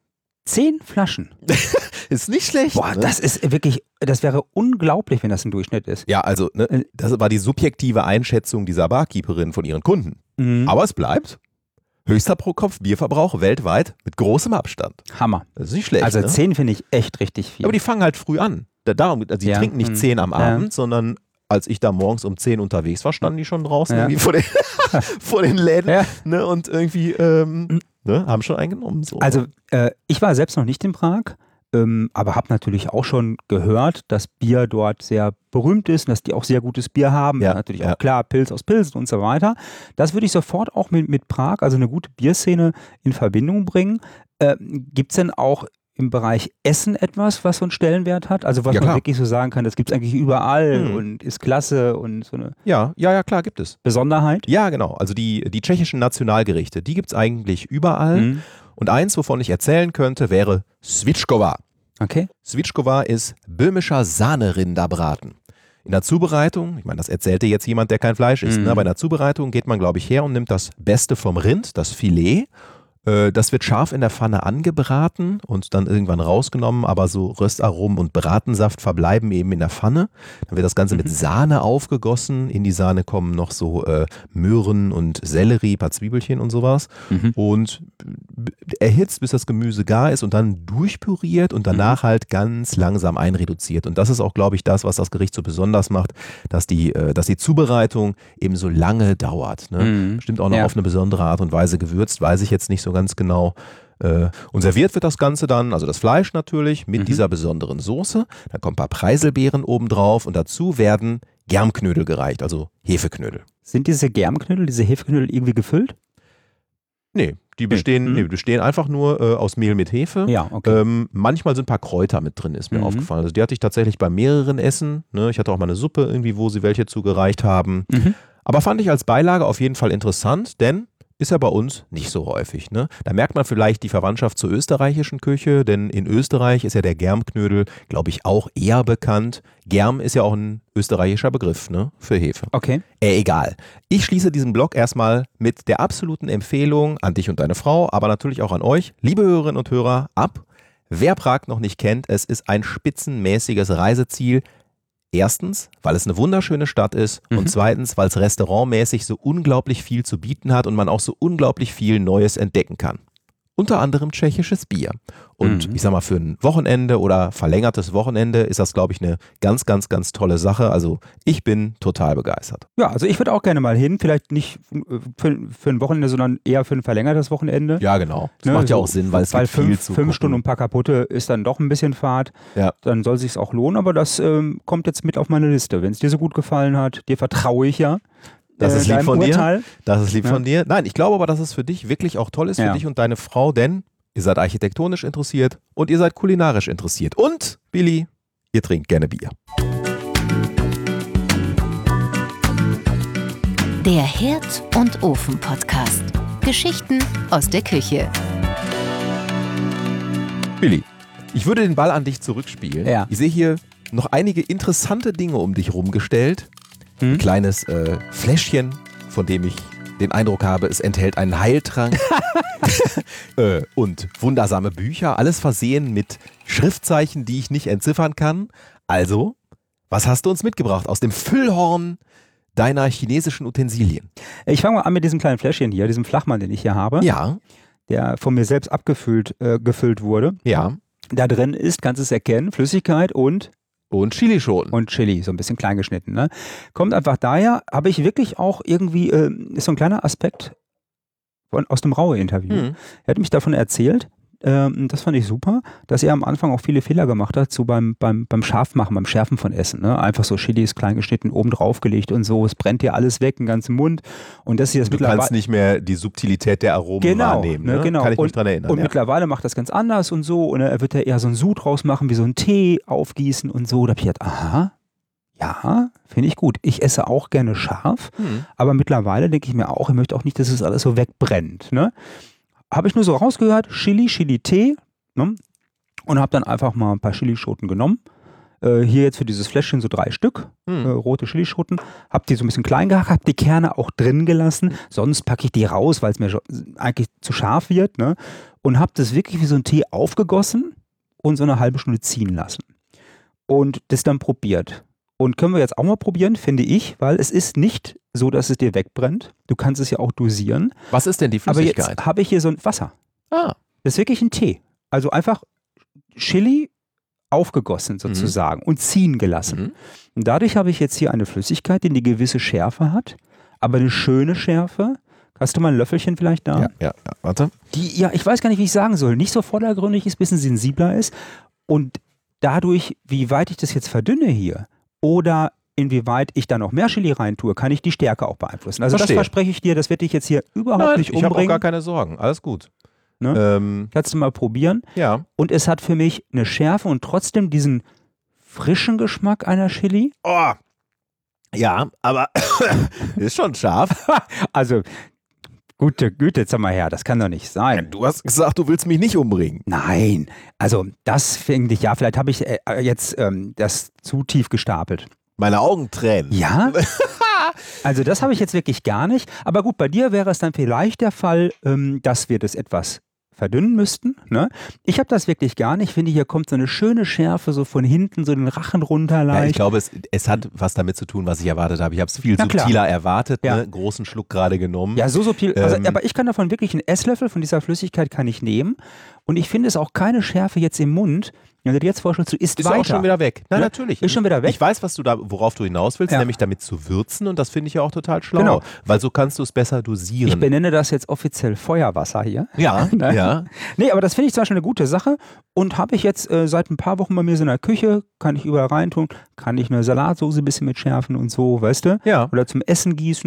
Zehn Flaschen. Ist nicht schlecht. Boah, ne? das ist wirklich, das wäre unglaublich, wenn das ein Durchschnitt ist. Ja, also, ne, das war die subjektive Einschätzung dieser Barkeeperin von ihren Kunden. Mhm. Aber es bleibt höchster Pro-Kopf-Bierverbrauch weltweit mit großem Abstand. Hammer. Das ist nicht schlecht. Also ne? zehn finde ich echt richtig viel. Aber die fangen halt früh an. Darum, also die ja. trinken nicht mhm. zehn am Abend, ja. sondern als ich da morgens um zehn unterwegs war, standen die schon draußen ja. irgendwie vor den, vor den Läden ja. ne, und irgendwie ähm, ne, haben schon eingenommen. So. Also äh, ich war selbst noch nicht in Prag, ähm, aber habe natürlich auch schon gehört, dass Bier dort sehr berühmt ist und dass die auch sehr gutes Bier haben. Ja. Natürlich ja. auch klar, Pils aus Pilsen und so weiter. Das würde ich sofort auch mit, mit Prag, also eine gute Bierszene, in Verbindung bringen. Äh, gibt es denn auch im Bereich Essen etwas, was so einen Stellenwert hat? Also was ja, man klar. wirklich so sagen kann, das gibt es eigentlich überall hm. und ist klasse und so eine ja, ja, ja, klar, gibt es. Besonderheit? Ja, genau. Also die, die tschechischen Nationalgerichte, die gibt es eigentlich überall. Mhm. Und eins, wovon ich erzählen könnte, wäre Svičková. Okay. Svičková ist böhmischer Sahnerinderbraten. In der Zubereitung, ich meine, das erzählte jetzt jemand, der kein Fleisch isst, mhm. ne? Aber in der Zubereitung geht man, glaube ich, her und nimmt das Beste vom Rind, das Filet. Das wird scharf in der Pfanne angebraten und dann irgendwann rausgenommen, aber so Röstaromen und Bratensaft verbleiben eben in der Pfanne. Dann wird das Ganze mhm. mit Sahne aufgegossen. In die Sahne kommen noch so äh, Möhren und Sellerie, ein paar Zwiebelchen und sowas. Mhm. Und erhitzt, bis das Gemüse gar ist und dann durchpüriert und danach mhm. halt ganz langsam einreduziert. Und das ist auch, glaube ich, das, was das Gericht so besonders macht, dass die, äh, dass die Zubereitung eben so lange dauert. Ne? Mhm. Bestimmt auch noch ja. auf eine besondere Art und Weise gewürzt, weiß ich jetzt nicht so ganz genau. Und serviert wird das Ganze dann, also das Fleisch natürlich, mit mhm. dieser besonderen Soße. Dann kommen ein paar Preiselbeeren obendrauf und dazu werden Germknödel gereicht, also Hefeknödel. Sind diese Germknödel, diese Hefeknödel irgendwie gefüllt? Nee, die bestehen, mhm. nee, bestehen einfach nur äh, aus Mehl mit Hefe. Ja, okay. Ähm, manchmal sind ein paar Kräuter mit drin, ist mir mhm. aufgefallen. Also die hatte ich tatsächlich bei mehreren Essen. Ne? Ich hatte auch mal eine Suppe irgendwie, wo sie welche zugereicht haben. Mhm. Aber fand ich als Beilage auf jeden Fall interessant, denn ist ja bei uns nicht so häufig. Ne? Da merkt man vielleicht die Verwandtschaft zur österreichischen Küche, denn in Österreich ist ja der Germknödel, glaube ich, auch eher bekannt. Germ ist ja auch ein österreichischer Begriff, ne, für Hefe. Okay. Äh, egal. Ich schließe diesen Blog erstmal mit der absoluten Empfehlung an dich und deine Frau, aber natürlich auch an euch, liebe Hörerinnen und Hörer, ab. Wer Prag noch nicht kennt, es ist ein spitzenmäßiges Reiseziel. Erstens, weil es eine wunderschöne Stadt ist mhm. und zweitens, weil es restaurantmäßig so unglaublich viel zu bieten hat und man auch so unglaublich viel Neues entdecken kann. Unter anderem tschechisches Bier. Und mhm. ich sag mal, für ein Wochenende oder verlängertes Wochenende ist das, glaube ich, eine ganz, ganz, ganz tolle Sache. Also ich bin total begeistert. Ja, also ich würde auch gerne mal hin. Vielleicht nicht für, für ein Wochenende, sondern eher für ein verlängertes Wochenende. Ja, genau. Das ne, macht ja so, auch Sinn, weil es weil gibt fünf, viel zu fünf gucken. Stunden und ein paar kaputte ist dann doch ein bisschen Fahrt. Ja. Dann soll es sich auch lohnen. Aber das ähm, kommt jetzt mit auf meine Liste. Wenn es dir so gut gefallen hat, dir vertraue ich ja. Das ist lieb von dir. Das ist lieb ja. von dir. Nein, ich glaube aber, dass es für dich wirklich auch toll ist, für ja. dich und deine Frau, denn ihr seid architektonisch interessiert und ihr seid kulinarisch interessiert. Und, Billy, ihr trinkt gerne Bier. Der Herd- und Ofen-Podcast. Geschichten aus der Küche. Billy, ich würde den Ball an dich zurückspielen. Ja. Ich sehe hier noch einige interessante Dinge um dich rumgestellt. Hm? Ein kleines äh, Fläschchen, von dem ich den Eindruck habe, es enthält einen Heiltrank äh, und wundersame Bücher, alles versehen mit Schriftzeichen, die ich nicht entziffern kann. Also, was hast du uns mitgebracht aus dem Füllhorn deiner chinesischen Utensilien? Ich fange mal an mit diesem kleinen Fläschchen hier, diesem Flachmann, den ich hier habe, Ja, der von mir selbst abgefüllt äh, gefüllt wurde. ja. Da drin ist, kannst du es erkennen, Flüssigkeit und Und Chilischoten. Und Chili, so ein bisschen klein geschnitten. Ne? Kommt einfach daher, habe ich wirklich auch irgendwie, äh, ist so ein kleiner Aspekt von, aus dem Raue-Interview. Hm. Er hat mich davon erzählt, ähm, das fand ich super, dass er am Anfang auch viele Fehler gemacht hat, so beim, beim, beim Scharfmachen, beim Schärfen von Essen. Ne? Einfach so Chilis klein geschnitten, oben drauf gelegt und so, es brennt dir alles weg, den ganzen Mund. Und das hier ist Du mittlerweile kannst nicht mehr die Subtilität der Aromen genau, wahrnehmen. Ne? Ne, genau. Kann ich und, mich dran erinnern. Und ja. mittlerweile macht das ganz anders und so. Und er wird ja eher so einen Sud draus machen, wie so einen Tee aufgießen und so. Da habe ich gedacht, aha, ja, finde ich gut. Ich esse auch gerne scharf, Hm. aber mittlerweile denke ich mir auch, ich möchte auch nicht, dass es alles so wegbrennt. Ne? Habe ich nur so rausgehört, Chili, Chili-Tee, ne? Und habe dann einfach mal ein paar Chilischoten genommen. Äh, hier jetzt für dieses Fläschchen so drei Stück, Hm. äh, rote Chilischoten. Hab die so ein bisschen klein gehackt, hab die Kerne auch drin gelassen. Sonst packe ich die raus, weil es mir eigentlich zu scharf wird. Ne? Und hab das wirklich wie so ein Tee aufgegossen und so eine halbe Stunde ziehen lassen. Und das dann probiert. Und können wir jetzt auch mal probieren, finde ich, weil es ist nicht so, dass es dir wegbrennt. Du kannst es ja auch dosieren. Was ist denn die Aber Flüssigkeit? jetzt habe ich hier so ein Wasser. Ah. Das ist wirklich ein Tee. Also einfach Chili aufgegossen sozusagen und ziehen gelassen. Mhm. Und dadurch habe ich jetzt hier eine Flüssigkeit, die eine gewisse Schärfe hat, aber eine schöne Schärfe. Hast du mal ein Löffelchen vielleicht da? Ja, ja, ja, warte. Die, ja, ich weiß gar nicht, wie ich sagen soll, nicht so vordergründig ist, ein bisschen sensibler ist und dadurch, wie weit ich das jetzt verdünne hier oder inwieweit ich da noch mehr Chili reintue, kann ich die Stärke auch beeinflussen. Also Verstehe. das verspreche ich dir, das wird dich jetzt hier überhaupt Nein, nicht ich habe auch umbringen. gar keine Sorgen. Alles gut. Ne? Ähm, Kannst du mal probieren. ja. Und es hat für mich eine Schärfe und trotzdem diesen frischen Geschmack einer Chili. Oh. Ja, aber ist schon scharf. Also, gute Güte, jetzt sag mal her, das kann doch nicht sein. Du hast gesagt, du willst mich nicht umbringen. Nein, also das finde ich, ja, vielleicht habe ich äh, jetzt ähm, das zu tief gestapelt. Meine Augen tränen. Ja? Also das habe ich jetzt wirklich gar nicht. Aber gut, bei dir wäre es dann vielleicht der Fall, ähm, dass wir das etwas verdünnen müssten. Ne? Ich habe das wirklich gar nicht. Ich finde, hier kommt so eine schöne Schärfe so von hinten, so den Rachen runter leicht. Ja, ich glaube, es, es hat was damit zu tun, was ich erwartet habe. Ich habe es viel Na klar. subtiler erwartet, Ja. ne? Großen Schluck gerade genommen. Ja, so subtil. Also, Ähm, aber ich kann davon wirklich einen Esslöffel von dieser Flüssigkeit kann ich nehmen. Und ich finde es auch keine Schärfe jetzt im Mund. Wenn du dir jetzt vorstellst, du isst Ist weiter. auch schon wieder weg. Nein, Ne? natürlich. Ist schon wieder weg. Ich weiß, was du da, worauf du hinaus willst, Ja. nämlich damit zu würzen und das finde ich ja auch total schlau. Genau. Weil so kannst du es besser dosieren. Ich benenne das jetzt offiziell Feuerwasser hier. ja, Ne? ja. Nee, aber das finde ich zwar schon eine gute Sache und habe ich jetzt äh, seit ein paar Wochen bei mir so in der Küche, kann ich überall reintun, kann ich eine Salatsauce ein bisschen mit schärfen und so, weißt du? Ja. Oder zum Essen gießen,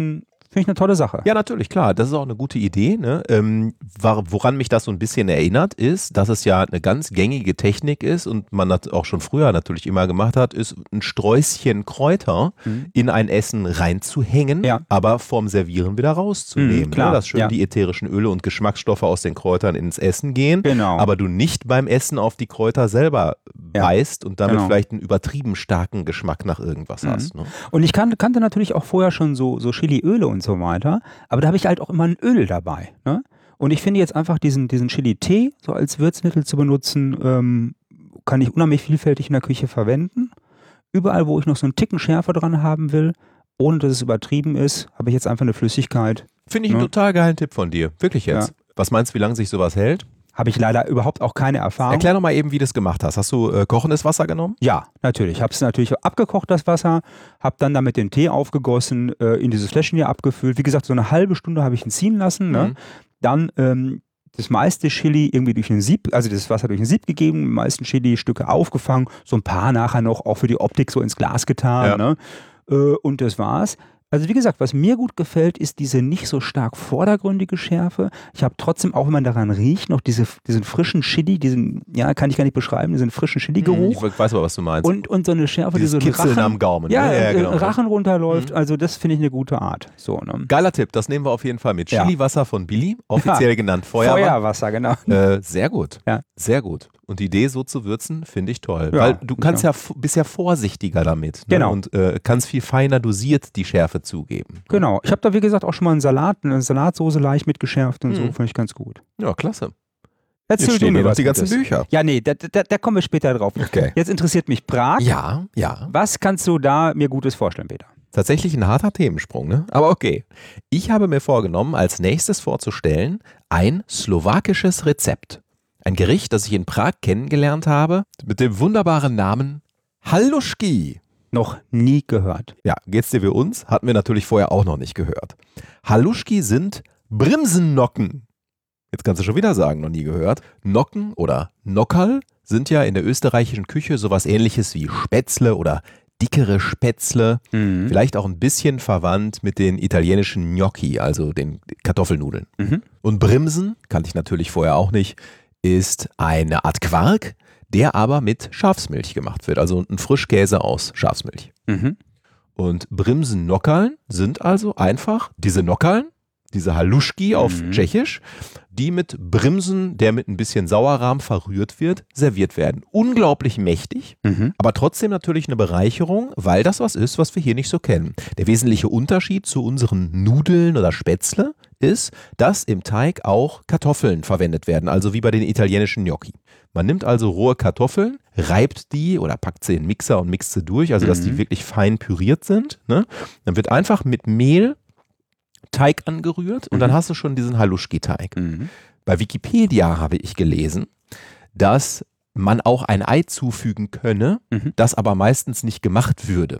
Finde ich eine tolle Sache. Ja, natürlich, klar. Das ist auch eine gute Idee. Ne? Ähm, woran mich das so ein bisschen erinnert, ist, dass es ja eine ganz gängige Technik ist und man das auch schon früher natürlich immer gemacht hat, ist ein Sträußchen Kräuter mhm. in ein Essen reinzuhängen, ja. aber vorm Servieren wieder rauszunehmen. Mhm, klar. Ne? Dass schön ja. die ätherischen Öle und Geschmacksstoffe aus den Kräutern ins Essen gehen, genau. aber du nicht beim Essen auf die Kräuter selber ja. beißt und damit genau. vielleicht einen übertrieben starken Geschmack nach irgendwas mhm. hast. Ne? Und ich kan- kannte natürlich auch vorher schon so, so Chiliöle und so weiter, aber da habe ich halt auch immer ein Öl dabei. Ne? Und ich finde jetzt einfach diesen, diesen Chili-Tee so als Würzmittel zu benutzen, ähm, kann ich unheimlich vielfältig in der Küche verwenden. Überall, wo ich noch so einen Ticken Schärfe dran haben will, ohne dass es übertrieben ist, habe ich jetzt einfach eine Flüssigkeit. Finde ich ne? einen total geilen Tipp von dir. Wirklich jetzt. Ja. Was meinst du, wie lange sich sowas hält? Habe ich leider überhaupt auch keine Erfahrung. Erklär doch mal eben, wie du das gemacht hast. Hast du äh, kochendes Wasser genommen? Ja, natürlich. Ich habe es natürlich abgekocht, das Wasser, habe dann damit den Tee aufgegossen, äh, in dieses Fläschchen hier abgefüllt. Wie gesagt, so eine halbe Stunde habe ich ihn ziehen lassen. Ne? Mhm. Dann ähm, das meiste Chili irgendwie durch ein Sieb, also das Wasser durch ein Sieb gegeben, die meisten Chili-Stücke aufgefangen, so ein paar nachher noch auch für die Optik so ins Glas getan. Ja. Ne? Äh, und das war's. Also wie gesagt, was mir gut gefällt, ist diese nicht so stark vordergründige Schärfe. Ich habe trotzdem, auch wenn man daran riecht, noch diese, diesen frischen Chili, diesen, ja, kann ich gar nicht beschreiben, diesen frischen Chili-Geruch. Ich weiß aber, was du meinst. Und, und so eine Schärfe, dieses die so Kitzeln Rachen, am Gaumen. Ja, ne? ja genau. Rachen runterläuft. Mhm. Also das finde ich eine gute Art. So, ne? Geiler Tipp, das nehmen wir auf jeden Fall mit. Ja. Chiliwasser von Billy, offiziell ja. genannt Feuerwasser. Feuerwasser, genau. Äh, sehr gut, ja. sehr gut. Und die Idee, so zu würzen, finde ich toll. Ja, Weil du kannst ja. ja, bist ja vorsichtiger damit. Ne? Genau. Und äh, kannst viel feiner dosiert die Schärfe zugeben. Genau. Ich habe da, wie gesagt, auch schon mal einen Salat, eine Salatsoße leicht mitgeschärft und hm. so, finde ich ganz gut. Ja, klasse. Erzähl Jetzt stehen du hier mir noch die ganzen Gutes. Bücher. Ja, nee, da, da, da kommen wir später drauf. Okay. Jetzt interessiert mich Prag. Ja, ja. Was kannst du da mir Gutes vorstellen, Peter? Tatsächlich ein harter Themensprung, ne? Aber okay. Ich habe mir vorgenommen, als nächstes vorzustellen, ein slowakisches Rezept. Ein Gericht, das ich in Prag kennengelernt habe, mit dem wunderbaren Namen Halušky. Noch nie gehört. Ja, geht's dir wie uns? Hatten wir natürlich vorher auch noch nicht gehört. Halušky sind Bremsennocken. Jetzt kannst du schon wieder sagen, noch nie gehört. Nocken oder Nockerl sind ja in der österreichischen Küche sowas Ähnliches wie Spätzle oder dickere Spätzle. Mhm. Vielleicht auch ein bisschen verwandt mit den italienischen Gnocchi, also den Kartoffelnudeln. Mhm. Und Bremsen, kannte ich natürlich vorher auch nicht, ist eine Art Quark, der aber mit Schafsmilch gemacht wird, also ein Frischkäse aus Schafsmilch. Mhm. Und Bremsen-Nockerln sind also einfach diese Nockerln, diese Halušky auf mhm. Tschechisch, die mit Bremsen, der mit ein bisschen Sauerrahm verrührt wird, serviert werden. Unglaublich mächtig, mhm. aber trotzdem natürlich eine Bereicherung, weil das was ist, was wir hier nicht so kennen. Der wesentliche Unterschied zu unseren Nudeln oder Spätzle ist, dass im Teig auch Kartoffeln verwendet werden, also wie bei den italienischen Gnocchi. Man nimmt also rohe Kartoffeln, reibt die oder packt sie in den Mixer und mixt sie durch, also dass mhm. die wirklich fein püriert sind. Ne? Dann wird einfach mit Mehl Teig angerührt und mhm. dann hast du schon diesen Halušky-Teig. Mhm. Bei Wikipedia habe ich gelesen, dass man auch ein Ei zufügen könne, mhm. das aber meistens nicht gemacht würde.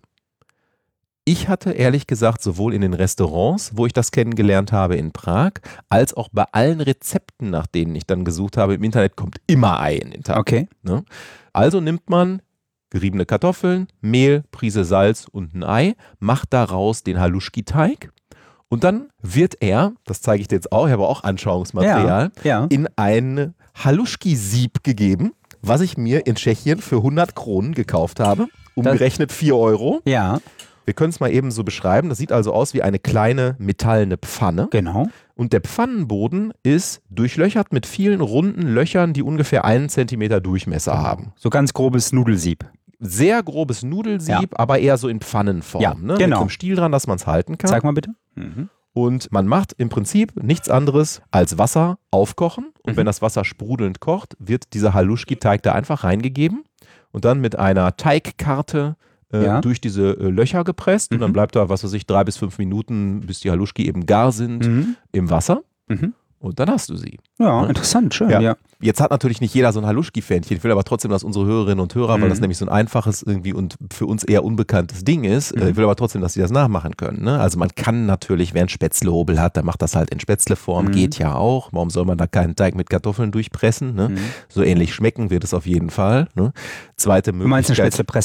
Ich hatte ehrlich gesagt sowohl in den Restaurants, wo ich das kennengelernt habe in Prag, als auch bei allen Rezepten, nach denen ich dann gesucht habe im Internet, kommt immer Ei in den Teig. Okay. Ne? Also nimmt man geriebene Kartoffeln, Mehl, Prise Salz und ein Ei, macht daraus den Halušky-Teig. Und dann wird er, das zeige ich dir jetzt auch, ich habe auch Anschauungsmaterial, ja, ja. in ein Halušky-Sieb gegeben, was ich mir in Tschechien für hundert Kronen gekauft habe, umgerechnet vier Euro. Ja. Wir können es mal eben so beschreiben, das sieht also aus wie eine kleine metallene Pfanne. Genau. Und der Pfannenboden ist durchlöchert mit vielen runden Löchern, die ungefähr einen Zentimeter Durchmesser haben. So ganz grobes Nudelsieb. Sehr grobes Nudelsieb, ja. aber eher so in Pfannenform. Ja, ne? genau. Mit so einem Stiel dran, dass man es halten kann. Zeig mal bitte. Mhm. Und man macht im Prinzip nichts anderes als Wasser aufkochen. Und mhm. wenn das Wasser sprudelnd kocht, wird dieser Halušky-Teig da einfach reingegeben und dann mit einer Teigkarte äh, ja. durch diese äh, Löcher gepresst. Mhm. Und dann bleibt da, was weiß ich, drei bis fünf Minuten, bis die Halušky eben gar sind, mhm. im Wasser. Mhm. Und dann hast du sie. Ja, ja. Interessant, schön. Ja. Ja. Jetzt hat natürlich nicht jeder so ein Halušky-Fähnchen. Ich will aber trotzdem, dass unsere Hörerinnen und Hörer, mhm. weil das nämlich so ein einfaches irgendwie und für uns eher unbekanntes Ding ist, mhm. ich will aber trotzdem, dass sie das nachmachen können. Ne? Also man kann natürlich, wer einen Spätzlehobel hat, der macht das halt in Spätzleform, mhm. geht ja auch. Warum soll man da keinen Teig mit Kartoffeln durchpressen? Ne? Mhm. So ähnlich schmecken wird es auf jeden Fall. Ne? Zweite Möglichkeit. Du meinst eine Spätzlepresse?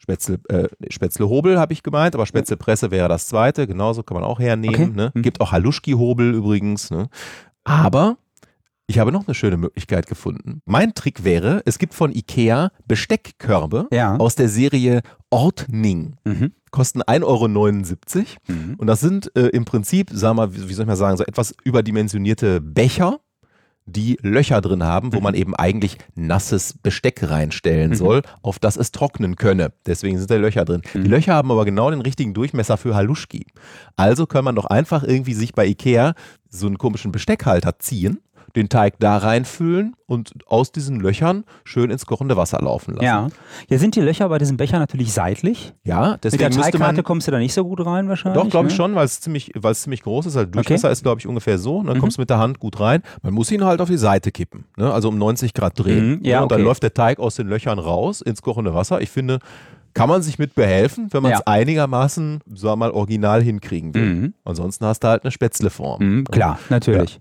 Spätzle, äh, Spätzle-Hobel habe ich gemeint, aber Spätzle-Presse wäre das zweite, genauso kann man auch hernehmen. Okay. Ne? Mhm. Gibt auch Haluschki-Hobel übrigens. Ne? Aber ich habe noch eine schöne Möglichkeit gefunden. Mein Trick wäre, es gibt von Ikea Besteckkörbe Ja. aus der Serie Ortning. Mhm. Kosten ein Euro neunundsiebzig Mhm. und das sind äh, im Prinzip, sagen wir mal, wie, wie soll ich mal sagen, so etwas überdimensionierte Becher, die Löcher drin haben, wo man eben eigentlich nasses Besteck reinstellen Mhm. soll, auf das es trocknen könne. Deswegen sind da Löcher drin. Mhm. Die Löcher haben aber genau den richtigen Durchmesser für Haluschki. Also kann man doch einfach irgendwie sich bei Ikea so einen komischen Besteckhalter ziehen, den Teig da reinfüllen und aus diesen Löchern schön ins kochende Wasser laufen lassen. Ja. Jetzt sind die Löcher bei diesem Becher natürlich seitlich. Ja, Mit deswegen der müsste Teigkarte man... kommst du da nicht so gut rein wahrscheinlich. Doch, glaube ich ne? schon, weil es ziemlich, weil es ziemlich groß ist. Also Durchmesser Okay. ist, glaube ich, ungefähr so. Und dann Mhm. kommst du mit der Hand gut rein. Man muss ihn halt auf die Seite kippen. Ne? Also um neunzig Grad drehen. Mhm. Ja, Und dann okay. läuft der Teig aus den Löchern raus ins kochende Wasser. Ich finde, kann man sich mit behelfen, wenn man es Ja. einigermaßen, sagen wir mal, original hinkriegen will. Mhm. Ansonsten hast du halt eine Spätzleform. Mhm. Klar, natürlich.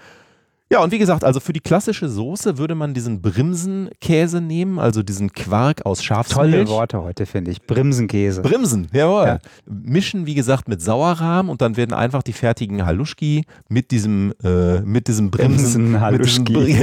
Ja, und wie gesagt, also für die klassische Soße würde man diesen Brimsenkäse nehmen, also diesen Quark aus Schafsmilch. Tolle Worte heute, finde ich. Brimsenkäse. Brimsen, jawohl. Ja. Mischen, wie gesagt, mit Sauerrahm und dann werden einfach die fertigen Haluschki mit diesem, äh, mit diesem Brimsen, Brimsen mit diesem Haluschki.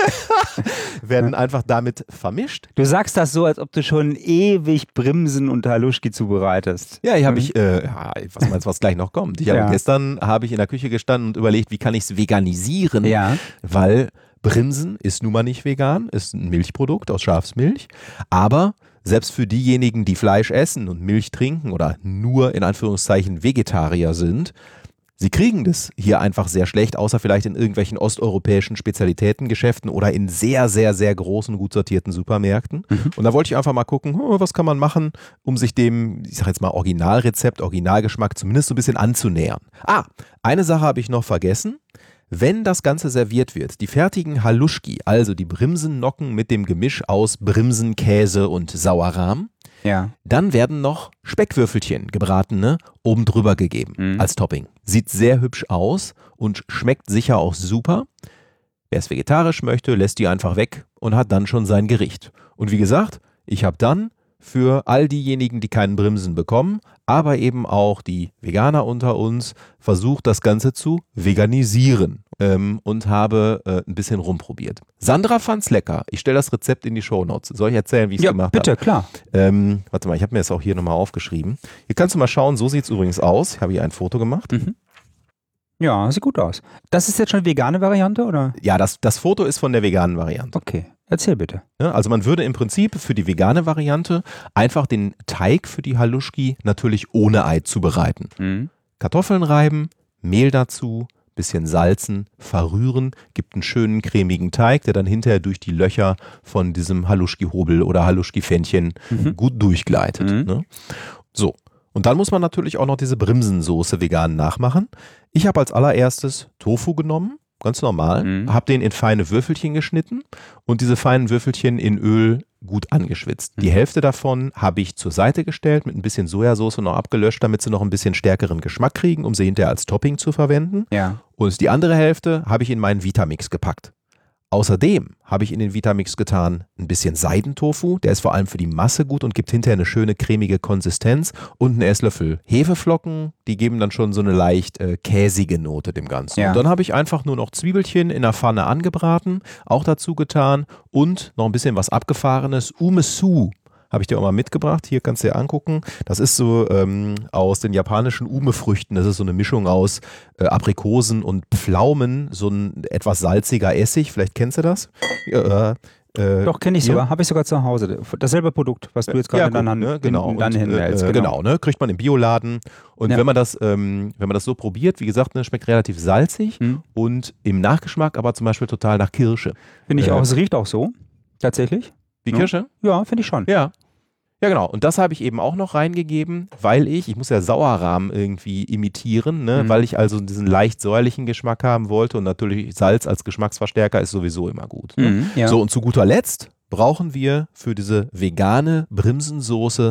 Br- werden einfach damit vermischt. Du sagst das so, als ob du schon ewig Brimsen und Haluschki zubereitest. Ja, hier habe ich, äh, ja, was meinst du, was gleich noch kommt? Ich habe Ja. gestern habe ich in der Küche gestanden und überlegt, wie kann ich es veganisieren? Ja. Weil Brimsen ist nun mal nicht vegan, ist ein Milchprodukt aus Schafsmilch, aber selbst für diejenigen, die Fleisch essen und Milch trinken oder nur in Anführungszeichen Vegetarier sind, sie kriegen das hier einfach sehr schlecht, außer vielleicht in irgendwelchen osteuropäischen Spezialitätengeschäften oder in sehr, sehr, sehr großen, gut sortierten Supermärkten. Mhm. Und da wollte ich einfach mal gucken, oh, was kann man machen, um sich dem, ich sag jetzt mal, Originalrezept, Originalgeschmack zumindest so ein bisschen anzunähern. Ah, eine Sache habe ich noch vergessen. Wenn das Ganze serviert wird, die fertigen Haluschki, also die Brimsennocken mit dem Gemisch aus Brimsenkäse und Sauerrahm, Ja. dann werden noch Speckwürfelchen, gebratene, oben drüber gegeben Mhm. als Topping. Sieht sehr hübsch aus und schmeckt sicher auch super. Wer es vegetarisch möchte, lässt die einfach weg und hat dann schon sein Gericht. Und wie gesagt, ich habe dann für all diejenigen, die keinen Brimsen bekommen, aber eben auch die Veganer unter uns, versucht, das Ganze zu veganisieren ähm, und habe äh, ein bisschen rumprobiert. Sandra fand's lecker. Ich stelle das Rezept in die Shownotes. Soll ich erzählen, wie ich es Ja, gemacht bitte, habe? klar. Ähm, warte mal, ich habe mir das auch hier nochmal aufgeschrieben. Hier kannst du mal schauen, so sieht es übrigens aus. Ich habe hier ein Foto gemacht. Mhm. Ja, sieht gut aus. Das ist jetzt schon eine vegane Variante, oder? Ja, das, das Foto ist von der veganen Variante. Okay, erzähl bitte. Ja, also man würde im Prinzip für die vegane Variante einfach den Teig für die Haluschki natürlich ohne Ei zubereiten. Mhm. Kartoffeln reiben, Mehl dazu, bisschen salzen, verrühren, gibt einen schönen cremigen Teig, der dann hinterher durch die Löcher von diesem Haluschki-Hobel oder Haluschki-Fännchen Mhm. gut durchgleitet. Mhm. Ne? So, und dann muss man natürlich auch noch diese Brimsensoße vegan nachmachen. Ich habe als allererstes Tofu genommen, ganz normal, Mhm. habe den in feine Würfelchen geschnitten und diese feinen Würfelchen in Öl gut angeschwitzt. Die Mhm. Hälfte davon habe ich zur Seite gestellt, mit ein bisschen Sojasauce noch abgelöscht, damit sie noch ein bisschen stärkeren Geschmack kriegen, um sie hinterher als Topping zu verwenden. Ja. Und die andere Hälfte habe ich in meinen Vitamix gepackt. Außerdem habe ich in den Vitamix getan ein bisschen Seidentofu, der ist vor allem für die Masse gut und gibt hinterher eine schöne cremige Konsistenz und einen Esslöffel Hefeflocken, die geben dann schon so eine leicht äh, käsige Note dem Ganzen. Ja. Und dann habe ich einfach nur noch Zwiebelchen in der Pfanne angebraten, auch dazu getan und noch ein bisschen was Abgefahrenes, Umesu. Habe ich dir auch mal mitgebracht. Hier kannst du dir angucken. Das ist so ähm, aus den japanischen Ume-Früchten. Das ist so eine Mischung aus äh, Aprikosen und Pflaumen. So ein etwas salziger Essig. Vielleicht kennst du das? Ja, äh, Doch, kenne ich hier. sogar. Habe ich sogar zu Hause. Dasselbe Produkt, was du jetzt gerade Ja, in deiner guck, Hand ne? Genau. in, dann Und, hinhältst. äh, genau. ne? Kriegt man im Bioladen. Und Ja. wenn man das, ähm, wenn man das so probiert, wie gesagt, ne, schmeckt relativ salzig Mhm. und im Nachgeschmack aber zum Beispiel total nach Kirsche. Finde ich Äh, auch. Es riecht auch so. Tatsächlich. Die Ja. Kirsche? Ja, finde ich schon. Ja. Ja, genau. Und das habe ich eben auch noch reingegeben, weil ich, ich muss ja Sauerrahm irgendwie imitieren, ne? Mhm. Weil ich also diesen leicht säuerlichen Geschmack haben wollte und natürlich Salz als Geschmacksverstärker ist sowieso immer gut. Ne? Mhm, ja. So, und zu guter Letzt brauchen wir für diese vegane Brimsensoße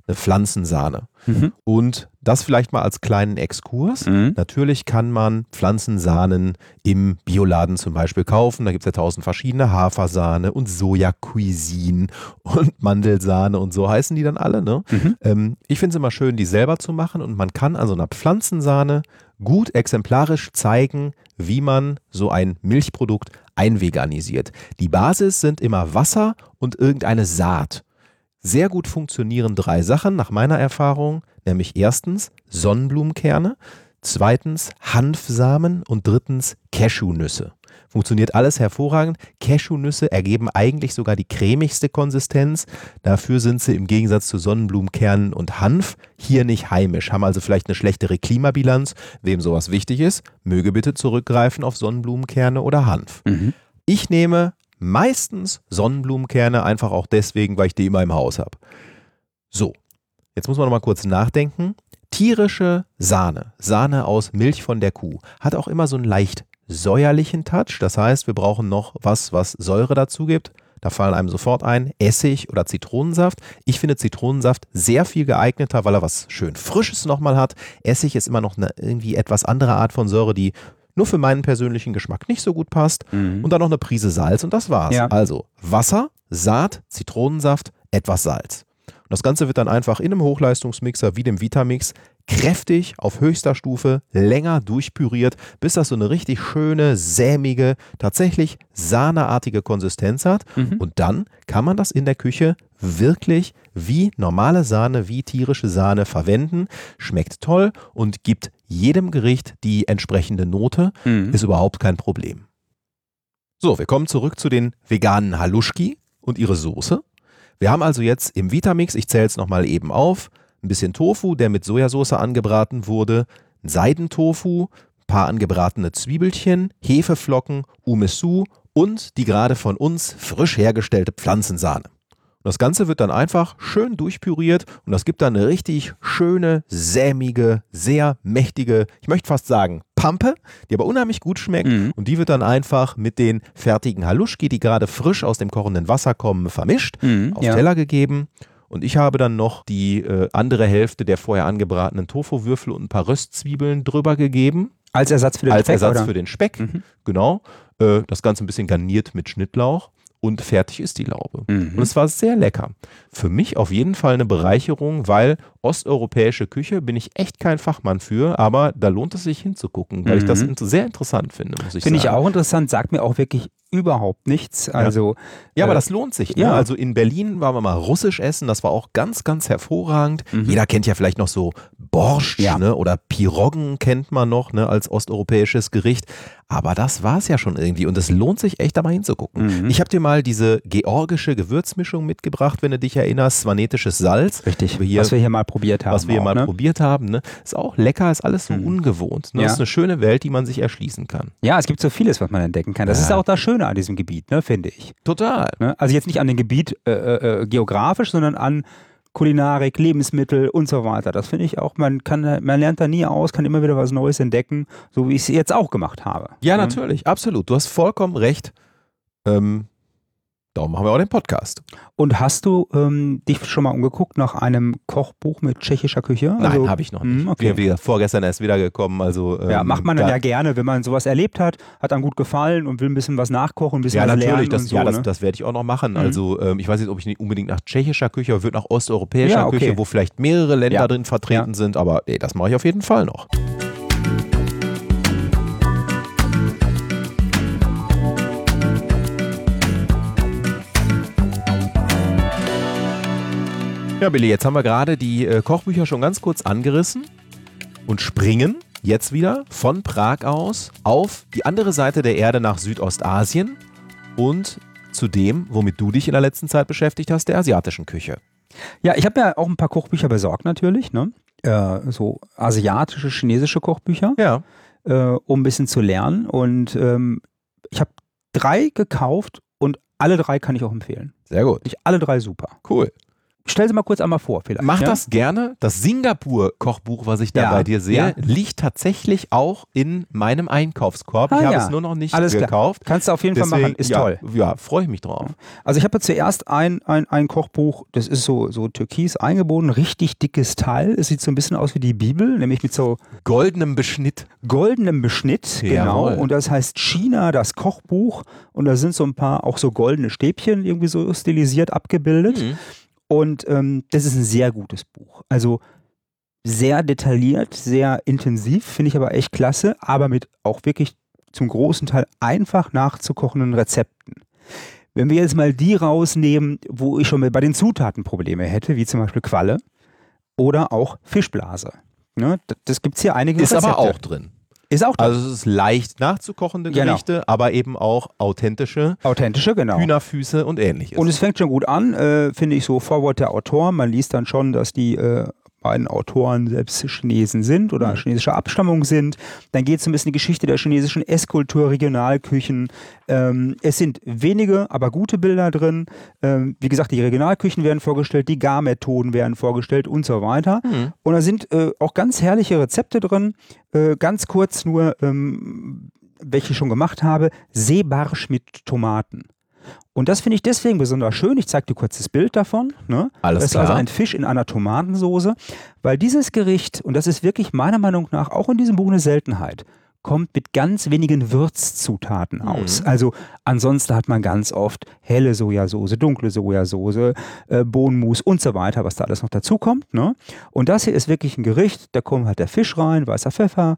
eine Pflanzensahne. Mhm. Und das vielleicht mal als kleinen Exkurs. Mhm. Natürlich kann man Pflanzensahnen im Bioladen zum Beispiel kaufen. Da gibt es ja tausend verschiedene, Hafersahne und Soja-Cuisine und Mandelsahne und so heißen die dann alle. Ne? Mhm. Ähm, ich finde es immer schön, die selber zu machen, und man kann an so einer Pflanzensahne gut exemplarisch zeigen, wie man so ein Milchprodukt einveganisiert. Die Basis sind immer Wasser und irgendeine Saat. Sehr gut funktionieren drei Sachen nach meiner Erfahrung, nämlich erstens Sonnenblumenkerne, zweitens Hanfsamen und drittens Cashewnüsse. Funktioniert alles hervorragend. Cashewnüsse ergeben eigentlich sogar die cremigste Konsistenz. Dafür sind sie im Gegensatz zu Sonnenblumenkernen und Hanf hier nicht heimisch, haben also vielleicht eine schlechtere Klimabilanz. Wem sowas wichtig ist, möge bitte zurückgreifen auf Sonnenblumenkerne oder Hanf. Mhm. Ich nehme meistens Sonnenblumenkerne, einfach auch deswegen, weil ich die immer im Haus habe. So, jetzt muss man noch mal kurz nachdenken. Tierische Sahne, Sahne aus Milch von der Kuh, hat auch immer so einen leicht säuerlichen Touch. Das heißt, wir brauchen noch was, was Säure dazu gibt. Da fallen einem sofort ein Essig oder Zitronensaft. Ich finde Zitronensaft sehr viel geeigneter, weil er was schön Frisches nochmal hat. Essig ist immer noch eine irgendwie etwas andere Art von Säure, die nur für meinen persönlichen Geschmack nicht so gut passt. Mhm. Und dann noch eine Prise Salz und das war's. Ja. Also Wasser, Saat, Zitronensaft, etwas Salz. Und das Ganze wird dann einfach in einem Hochleistungsmixer wie dem Vitamix kräftig auf höchster Stufe länger durchpüriert, bis das so eine richtig schöne, sämige, tatsächlich sahneartige Konsistenz hat. Mhm. Und dann kann man das in der Küche wirklich wie normale Sahne, wie tierische Sahne verwenden. Schmeckt toll und gibt jedem Gericht die entsprechende Note. Mhm. Ist überhaupt kein Problem. So, wir kommen zurück zu den veganen Haluschki und ihre Soße. Wir haben also jetzt im Vitamix, ich zähle es nochmal eben auf, ein bisschen Tofu, der mit Sojasauce angebraten wurde, Seidentofu, ein paar angebratene Zwiebelchen, Hefeflocken, Umesu und die gerade von uns frisch hergestellte Pflanzensahne. Und das Ganze wird dann einfach schön durchpüriert und das gibt dann eine richtig schöne, sämige, sehr mächtige, ich möchte fast sagen, Pampe, die aber unheimlich gut schmeckt. Mhm. Und die wird dann einfach mit den fertigen Haluschki, die gerade frisch aus dem kochenden Wasser kommen, vermischt, Mhm, auf ja. Teller gegeben. Und ich habe dann noch die äh, andere Hälfte der vorher angebratenen Tofu-Würfel und ein paar Röstzwiebeln drüber gegeben. Als Ersatz für den Als Speck, Ersatz oder? für den Speck, Mhm. genau. Äh, das Ganze ein bisschen garniert mit Schnittlauch. Und fertig ist die Laube. Mhm. Und es war sehr lecker. Für mich auf jeden Fall eine Bereicherung, weil osteuropäische Küche bin ich echt kein Fachmann für, aber da lohnt es sich hinzugucken, weil ich das Mhm. in- sehr interessant finde, muss ich Finde ich sagen. auch interessant, sagt mir auch wirklich überhaupt nichts. Also, Ja, aber äh, das lohnt sich. Ne? ja. Also in Berlin waren wir mal russisch essen, das war auch ganz, ganz hervorragend. Mhm. Jeder kennt ja vielleicht noch so Borscht, Ja. ne? Oder Piroggen kennt man noch, ne? Als osteuropäisches Gericht. Aber das war es ja schon irgendwie und es lohnt sich echt da mal hinzugucken. Mhm. Ich habe dir mal diese georgische Gewürzmischung mitgebracht, wenn du dich erinnerst, svanetisches Salz. richtig, wir hier- was wir hier mal probiert haben. Was wir hier auch, mal ne? probiert haben. Ne? Ist auch lecker, ist alles so Mhm. ungewohnt. Ne? Ja. Das ist eine schöne Welt, die man sich erschließen kann. Ja, es gibt so vieles, was man entdecken kann. Das Ja. ist auch das Schöne an diesem Gebiet, ne, finde ich. Total. Ne? Also jetzt nicht an dem Gebiet äh, äh, geografisch, sondern an Kulinarik, Lebensmittel und so weiter. Das finde ich auch, man kann, man lernt da nie aus, kann immer wieder was Neues entdecken, so wie ich es jetzt auch gemacht habe. Ja, Ne? natürlich, absolut. Du hast vollkommen recht. Ähm, darum machen wir auch den Podcast. Und hast du ähm, dich schon mal umgeguckt nach einem Kochbuch mit tschechischer Küche? Nein, Also- habe ich noch Hm, nicht. okay. Wir sind vorgestern erst wiedergekommen. Also, Ja, ähm, macht man dann da- ja gerne, wenn man sowas erlebt hat, hat einem gut gefallen und will ein bisschen was nachkochen, ein bisschen Ja, was natürlich, lernen das, und so. ja, das, ne? das werde ich auch noch machen. Mhm. Also ähm, ich weiß nicht, ob ich nicht unbedingt nach tschechischer Küche, aber würde nach osteuropäischer Ja, okay. Küche, wo vielleicht mehrere Länder Ja. drin vertreten sind, aber nee, das mache ich auf jeden Fall noch. Ja, Billy, jetzt haben wir gerade die äh, Kochbücher schon ganz kurz angerissen und springen jetzt wieder von Prag aus auf die andere Seite der Erde nach Südostasien und zu dem, womit du dich in der letzten Zeit beschäftigt hast, der asiatischen Küche. Ja, ich habe mir auch ein paar Kochbücher besorgt natürlich, ne? Äh, so asiatische, chinesische Kochbücher, Ja. äh, um ein bisschen zu lernen. Und ähm, ich habe drei gekauft und alle drei kann ich auch empfehlen. Sehr gut. Ich, alle drei super. Cool. stell sie mal kurz einmal vor vielleicht. Mach ja? das gerne. Das Singapur-Kochbuch, was ich da Ja, bei dir sehe, ja. liegt tatsächlich auch in meinem Einkaufskorb. Ah, ich habe ja. es nur noch nicht Alles gekauft. Klar. Kannst du auf jeden Deswegen, Fall machen, ist ja, toll. Ja, freue ich mich drauf. Also ich habe ja zuerst ein, ein, ein Kochbuch, das ist so, so türkis eingebunden, richtig dickes Teil. Es sieht so ein bisschen aus wie die Bibel, nämlich mit so Goldenem Beschnitt. goldenem Beschnitt, Jawohl. genau. Und das heißt China, das Kochbuch. Und da sind so ein paar auch so goldene Stäbchen irgendwie so stilisiert abgebildet. Mhm. Und ähm, das ist ein sehr gutes Buch. Also sehr detailliert, sehr intensiv, finde ich aber echt klasse, aber mit auch wirklich zum großen Teil einfach nachzukochenden Rezepten. Wenn wir jetzt mal die rausnehmen, wo ich schon mal bei den Zutaten Probleme hätte, wie zum Beispiel Qualle oder auch Fischblase. Ne, das das gibt es hier einige Ist Rezepte. aber auch drin. Ist auch drin. Also es ist leicht nachzukochende Genau. Gerichte, aber eben auch authentische Authentische, genau. Hühnerfüße und ähnliches. Und es fängt schon gut an, äh, finde ich, so Vorwort der Autoren. Man liest dann schon, dass die äh, beiden Autoren selbst Chinesen sind oder Mhm. chinesischer Abstammung sind. Dann geht es ein bisschen die Geschichte der chinesischen Esskultur, Regionalküchen. Ähm, es sind wenige, aber gute Bilder drin. Ähm, wie gesagt, die Regionalküchen werden vorgestellt, die Garmethoden werden vorgestellt und so weiter. Mhm. Und da sind äh, auch ganz herrliche Rezepte drin. Äh, ganz kurz nur, ähm, welche ich schon gemacht habe, Seebarsch mit Tomaten. Und das finde ich deswegen besonders schön. Ich zeige dir kurz das Bild davon. Ne? Alles das ist klar. also ein Fisch in einer Tomatensoße, weil dieses Gericht, und das ist wirklich meiner Meinung nach auch in diesem Buch eine Seltenheit, kommt mit ganz wenigen Würzzutaten aus. Mhm. Also ansonsten hat man ganz oft helle Sojasauce, dunkle Sojasauce, äh, Bohnenmus und so weiter, was da alles noch dazu kommt. Ne? Und das hier ist wirklich ein Gericht, da kommt halt der Fisch rein, weißer Pfeffer,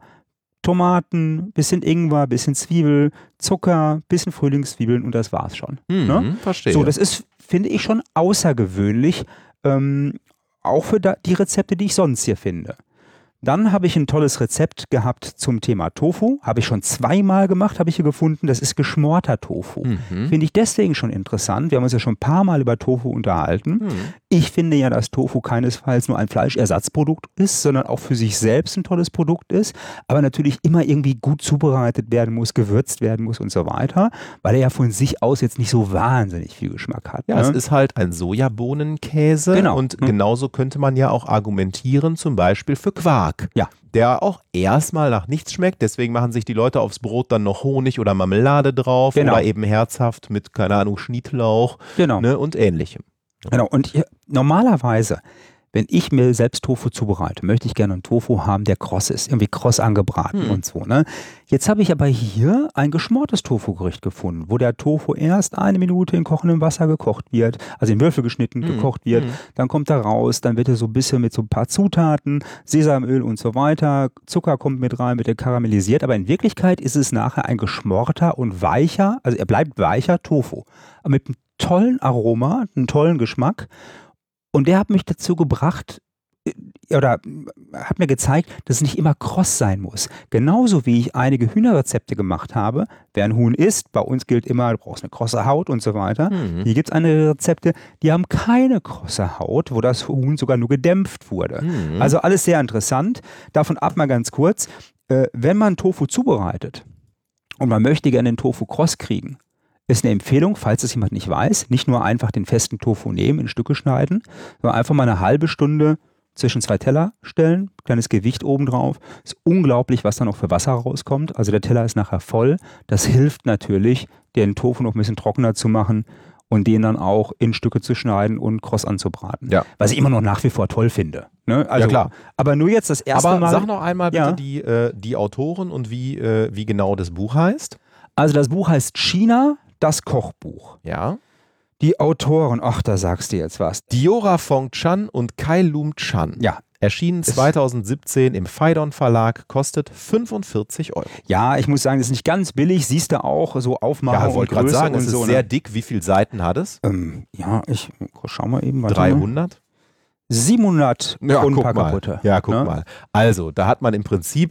Tomaten, bisschen Ingwer, bisschen Zwiebel, Zucker, bisschen Frühlingszwiebeln und das war's schon. Mhm, Ne? Verstehe. So, das ist, finde ich, schon außergewöhnlich, ähm, auch für da, die Rezepte, die ich sonst hier finde. Dann habe ich ein tolles Rezept gehabt zum Thema Tofu. Habe ich schon zweimal gemacht, habe ich hier gefunden. Das ist geschmorter Tofu. Mhm. Finde ich deswegen schon interessant. Wir haben uns ja schon ein paar Mal über Tofu unterhalten. Mhm. Ich finde ja, dass Tofu keinesfalls nur ein Fleischersatzprodukt ist, sondern auch für sich selbst ein tolles Produkt ist, aber natürlich immer irgendwie gut zubereitet werden muss, gewürzt werden muss und so weiter, weil er ja von sich aus jetzt nicht so wahnsinnig viel Geschmack hat. Ja, ne? es ist halt ein Sojabohnenkäse Genau. und Hm. genauso könnte man ja auch argumentieren, zum Beispiel für Quark. Ja. Der auch erstmal nach nichts schmeckt, deswegen machen sich die Leute aufs Brot dann noch Honig oder Marmelade drauf Genau. oder eben herzhaft mit, keine Ahnung, Schnittlauch Genau. ne, und ähnlichem. Genau. Und hier, normalerweise, wenn ich mir selbst Tofu zubereite, möchte ich gerne einen Tofu haben, der kross ist, irgendwie kross angebraten Hm. und so. Ne? Jetzt habe ich aber hier ein geschmortes Tofu-Gericht gefunden, wo der Tofu erst eine Minute in kochendem Wasser gekocht wird, also in Würfel geschnitten Hm. gekocht wird, Hm. dann kommt er raus, dann wird er so ein bisschen mit so ein paar Zutaten, Sesamöl und so weiter, Zucker kommt mit rein, wird er karamellisiert, aber in Wirklichkeit ist es nachher ein geschmorter und weicher, also er bleibt weicher Tofu, aber mit einem tollen Aroma, einem tollen Geschmack. Und der hat mich dazu gebracht, äh, oder hat mir gezeigt, dass es nicht immer kross sein muss. Genauso wie ich einige Hühnerrezepte gemacht habe. Wer ein Huhn isst, bei uns gilt immer, du brauchst eine krosse Haut und so weiter. Mhm. Hier gibt es einige Rezepte, die haben keine krosse Haut, wo das Huhn sogar nur gedämpft wurde. Mhm. Also alles sehr interessant. Davon ab mal ganz kurz. Äh, wenn man Tofu zubereitet und man möchte gerne den Tofu kross kriegen, ist eine Empfehlung, falls es jemand nicht weiß, nicht nur einfach den festen Tofu nehmen, in Stücke schneiden, sondern einfach mal eine halbe Stunde zwischen zwei Teller stellen, kleines Gewicht obendrauf. Ist unglaublich, was da noch für Wasser rauskommt. Also der Teller ist nachher voll. Das hilft natürlich, den Tofu noch ein bisschen trockener zu machen und den dann auch in Stücke zu schneiden und kross anzubraten. Ja. Was ich immer noch nach wie vor toll finde. Ne? Also, Ja, klar. Aber nur jetzt das erste Aber Mal. sag noch einmal bitte Ja. die, äh, die Autoren und wie, äh, wie genau das Buch heißt. Also das Buch heißt China, das Kochbuch. Ja. Die Autoren, ach, da sagst du jetzt was. Diora Fong Chan und Kai Lum Chan. Ja, Erschienen zweitausendsiebzehn im Phaidon Verlag, kostet fünfundvierzig Euro. Ja, ich muss sagen, das ist nicht ganz billig, siehst du auch, so Aufmachung Ja, und wollte gerade Größe sagen, und es ist so. sehr Ne? dick. Wie viele Seiten hat es? Ähm, ja, ich schau mal eben. Warte mal. dreihundert? siebenhundert Ja, und ein guck paar mal. kaputte. Ja, guck Ne? mal. Also, da hat man im Prinzip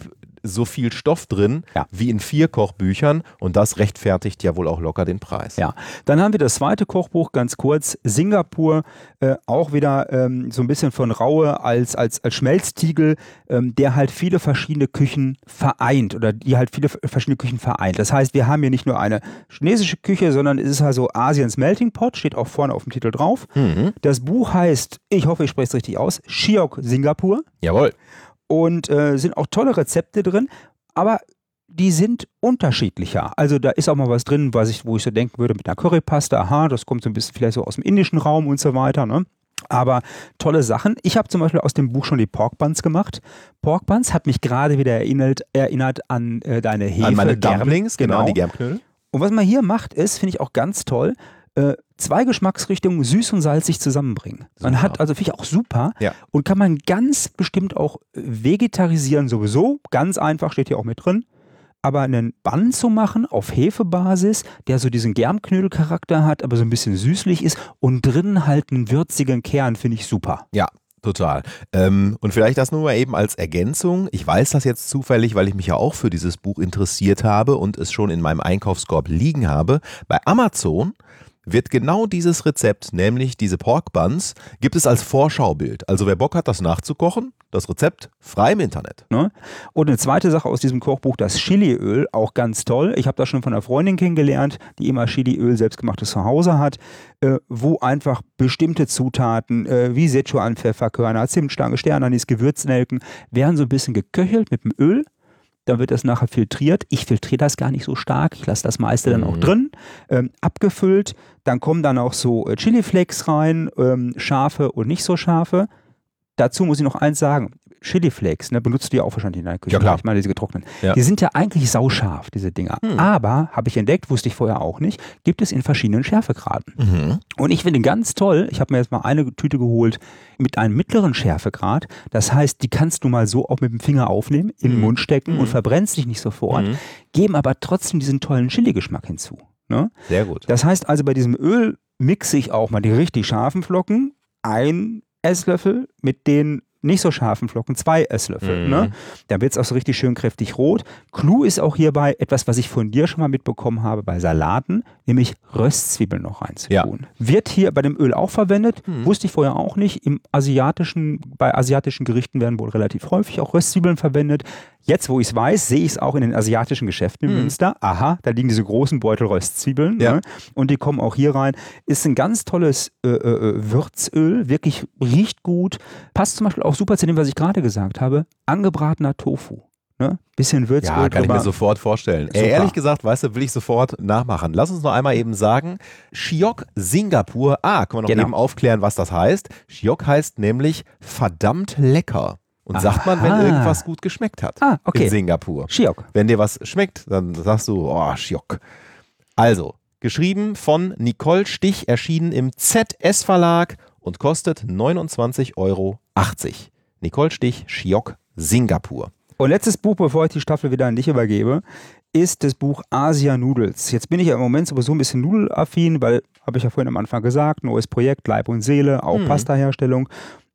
so viel Stoff drin Ja. wie in vier Kochbüchern und das rechtfertigt ja wohl auch locker den Preis. Ja, dann haben wir das zweite Kochbuch, ganz kurz, Singapur, äh, auch wieder ähm, so ein bisschen von Raue als, als, als Schmelztiegel, ähm, der halt viele verschiedene Küchen vereint oder die halt viele verschiedene Küchen vereint. Das heißt, wir haben hier nicht nur eine chinesische Küche, sondern es ist also Asiens Melting Pot, steht auch vorne auf dem Titel drauf. Mhm. Das Buch heißt, ich hoffe, ich spreche es richtig aus, Shiok Singapur. Jawohl. Und äh, sind auch tolle Rezepte drin, aber die sind unterschiedlicher. Also da ist auch mal was drin, was ich, wo ich so denken würde, mit einer Currypaste, aha, das kommt so ein bisschen vielleicht so aus dem indischen Raum und so weiter, ne? Aber tolle Sachen. Ich habe zum Beispiel aus dem Buch schon die Pork Buns gemacht. Pork Buns hat mich gerade wieder erinnert, erinnert an äh, deine Hefe. An meine Germ- Dumplings, genau, an die Germknödel. Und was man hier macht, ist, finde ich auch ganz toll, äh, zwei Geschmacksrichtungen süß und salzig zusammenbringen. Man Super. hat, also finde ich auch super Ja. und kann man ganz bestimmt auch vegetarisieren sowieso, ganz einfach, steht hier auch mit drin. Aber einen Bun zu machen auf Hefebasis, der so diesen Germknödelcharakter hat, aber so ein bisschen süßlich ist und drinnen halt einen würzigen Kern, finde ich super. Ja, total. Ähm, und vielleicht das nur mal eben als Ergänzung. Ich weiß das jetzt zufällig, weil ich mich ja auch für dieses Buch interessiert habe und es schon in meinem Einkaufskorb liegen habe. Bei Amazon wird genau dieses Rezept, nämlich diese Pork Buns, gibt es als Vorschaubild. Also wer Bock hat, das nachzukochen, das Rezept frei im Internet. Ne? Und eine zweite Sache aus diesem Kochbuch, das Chiliöl, auch ganz toll. Ich habe das schon von einer Freundin kennengelernt, die immer Chiliöl selbstgemachtes zu Hause hat, äh, wo einfach bestimmte Zutaten äh, wie Sichuan-Pfeffer, Körner, Zimtstange, Sternanis, Gewürznelken werden so ein bisschen geköchelt mit dem Öl. Dann wird das nachher filtriert. Ich filtriere das gar nicht so stark. Ich lasse das meiste dann auch drin. Ähm, abgefüllt. Dann kommen dann auch so äh, Chiliflakes rein, ähm, scharfe und nicht so scharfe. Dazu muss ich noch eins sagen. Chiliflakes, ne, benutzt du ja auch wahrscheinlich in deiner Küche. Ja, klar. Ich meine, diese getrockneten. Ja. Die sind ja eigentlich sauscharf, diese Dinger. Hm. Aber, habe ich entdeckt, wusste ich vorher auch nicht, gibt es in verschiedenen Schärfegraden. Mhm. Und ich finde ganz toll, ich habe mir jetzt mal eine Tüte geholt mit einem mittleren Schärfegrad. Das heißt, die kannst du mal so auch mit dem Finger aufnehmen, in den Mhm. Mund stecken Mhm. und verbrennst dich nicht sofort, Mhm. geben aber trotzdem diesen tollen Chili-Geschmack hinzu. Ne? Sehr gut. Das heißt also, bei diesem Öl mixe ich auch mal die richtig scharfen Flocken, ein Esslöffel mit den nicht so scharfen Flocken, zwei Esslöffel. Mhm. Ne? Dann wird es auch so richtig schön kräftig rot. Clou ist auch hierbei etwas, was ich von dir schon mal mitbekommen habe bei Salaten, nämlich Röstzwiebeln noch reinzutun. Wird hier bei dem Öl auch verwendet, Mhm. wusste ich vorher auch nicht. Im asiatischen, bei asiatischen Gerichten werden wohl relativ häufig auch Röstzwiebeln verwendet. Jetzt, wo ich es weiß, sehe ich es auch in den asiatischen Geschäften in Mhm. Münster. Aha, da liegen diese großen Beutel Röstzwiebeln. Ja. Ne? Und die kommen auch hier rein. Ist ein ganz tolles äh, äh, Würzöl, wirklich riecht gut. Passt zum Beispiel auch super zu dem, was ich gerade gesagt habe. Angebratener Tofu. Ne? Bisschen Würzöl Ja, kann ich drüber. mir sofort vorstellen. Ey, Super. ehrlich gesagt, weißt du, will ich sofort nachmachen. Lass uns noch einmal eben sagen, Shiok Singapur, ah, können wir noch Genau. eben aufklären, was das heißt. Shiok heißt nämlich verdammt lecker. Und sagt man, wenn Aha. irgendwas gut geschmeckt hat Ah, okay. in Singapur. Shiok. Wenn dir was schmeckt, dann sagst du, oh, Shiok. Also, geschrieben von Nicole Stich, erschienen im Z S Verlag und kostet neunundzwanzig Euro achtzig. Nicole Stich, Shiok Singapur. Und letztes Buch, bevor ich die Staffel wieder an dich übergebe, ist das Buch Asia Noodles. Jetzt bin ich ja im Moment sowieso ein bisschen nudelaffin, weil, habe ich ja vorhin am Anfang gesagt, neues Projekt, Leib und Seele, auch Mhm. Pasta-Herstellung.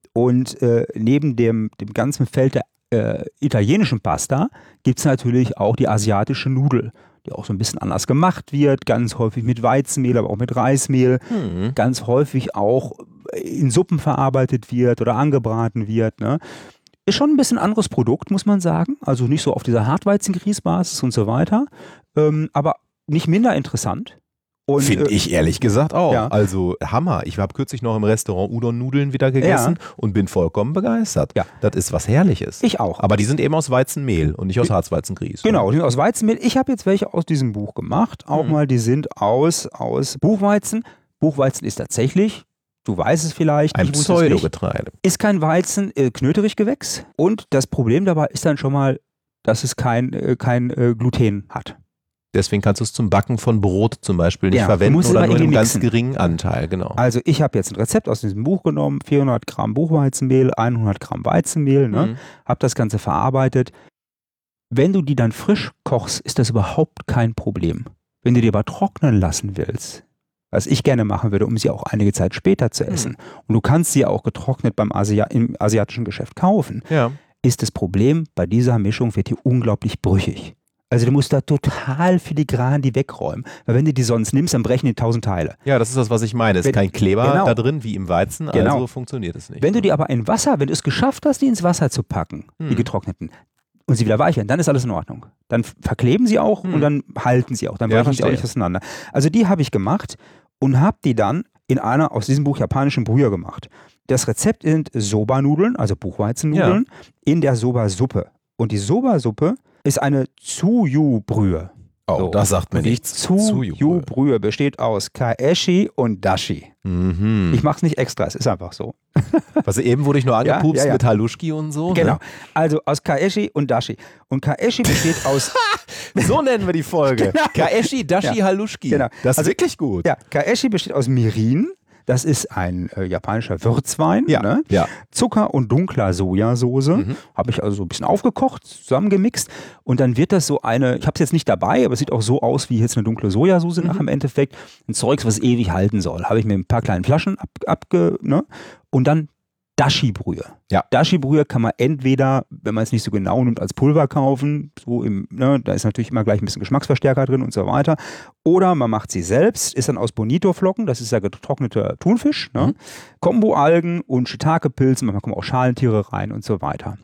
Und äh, neben dem, dem ganzen Feld der äh, italienischen Pasta gibt es natürlich auch die asiatische Nudel, die auch so ein bisschen anders gemacht wird, ganz häufig mit Weizenmehl, aber auch mit Reismehl, Mhm. ganz häufig auch in Suppen verarbeitet wird oder angebraten wird. Ne? Ist schon ein bisschen anderes Produkt, muss man sagen. Also nicht so auf dieser Hartweizen-Grießbasis und so weiter, ähm, aber nicht minder interessant. Und, Finde äh, ich ehrlich gesagt auch. ja. Also Hammer. Ich habe kürzlich noch im Restaurant Udon-Nudeln wieder gegessen und bin vollkommen begeistert. Ja. Das ist was Herrliches. Ich auch. Aber die sind eben aus Weizenmehl und nicht aus Harzweizengrieß. Genau, die sind aus Weizenmehl. Ich habe jetzt welche aus diesem Buch gemacht. Auch Mhm. mal, die sind aus, aus Buchweizen. Buchweizen ist tatsächlich, du weißt es vielleicht, Ein ich wusste es nicht, Pseudogetreide. ist kein Weizen, äh, Knöterichgewächs. Und das Problem dabei ist dann schon mal, dass es kein, äh, kein äh, Gluten hat. Deswegen kannst du es zum Backen von Brot zum Beispiel nicht Ja, du verwenden musst oder immer nur in einem irgendwie ganz mixen. geringen Anteil. Genau. Also ich habe jetzt ein Rezept aus diesem Buch genommen, vierhundert Gramm Buchweizenmehl, hundert Gramm Weizenmehl, ne? Mhm. Habe das Ganze verarbeitet. Wenn du die dann frisch kochst, ist das überhaupt kein Problem. Wenn du die aber trocknen lassen willst, was ich gerne machen würde, um sie auch einige Zeit später zu essen, und du kannst sie auch getrocknet beim Asia im asiatischen Geschäft kaufen, Ja. ist das Problem, bei dieser Mischung wird die unglaublich brüchig. Also du musst da total filigran die wegräumen, weil wenn du die sonst nimmst, dann brechen die tausend Teile. Ja, das ist das, was ich meine. Es ist Wenn, kein Kleber genau. da drin, wie im Weizen, Genau. also funktioniert es nicht. Wenn du die aber in Wasser, wenn du es geschafft hast, die ins Wasser zu packen, hm. die getrockneten, und sie wieder weich werden, dann ist alles in Ordnung. Dann verkleben sie auch hm. und dann halten sie auch, dann ja, brechen sie auch nicht auseinander. Also die habe ich gemacht und habe die dann in einer aus diesem Buch japanischen Brühe gemacht. Das Rezept sind Soba-Nudeln, also Buchweizennudeln, ja. in der Soba-Suppe. Und die Soba-Suppe ist eine Tsuyu-Brühe. Oh, so. Das sagt mir nichts. Tsuyu-Brühe besteht aus Kaeshi und Dashi. Mhm. Ich mache es nicht extra, es ist einfach so. Was eben wurde ich nur angepupst ja, ja, ja. mit Haluschki und so. Genau, ne? also aus Kaeshi und Dashi. Und Kaeshi besteht aus... So nennen wir die Folge. Genau. Kaeshi, Dashi, ja. Haluschki. Genau. Das ist also, wirklich gut. Ja, Kaeshi besteht aus Mirin. Das ist ein äh, japanischer Würzwein. Ja, ne? ja. Zucker und dunkler Sojasauce. Mhm. Habe ich also so ein bisschen aufgekocht, zusammengemixt. Und dann wird das so eine, ich habe es jetzt nicht dabei, aber es sieht auch so aus wie jetzt eine dunkle Sojasauce mhm. nach im Endeffekt. Ein Zeugs, was ewig halten soll. Habe ich mir ein paar kleinen Flaschen ab, abge... Ne? Und dann Dashi-Brühe. Ja. Dashi-Brühe kann man entweder, wenn man es nicht so genau nimmt, als Pulver kaufen. So im, ne, da ist natürlich immer gleich ein bisschen Geschmacksverstärker drin und so weiter. Oder man macht sie selbst, ist dann aus Bonito-Flocken, das ist ja getrockneter Thunfisch, ne? Mhm. Kombu-Algen und Shiitake-Pilzen, manchmal kommen auch Schalentiere rein und so weiter.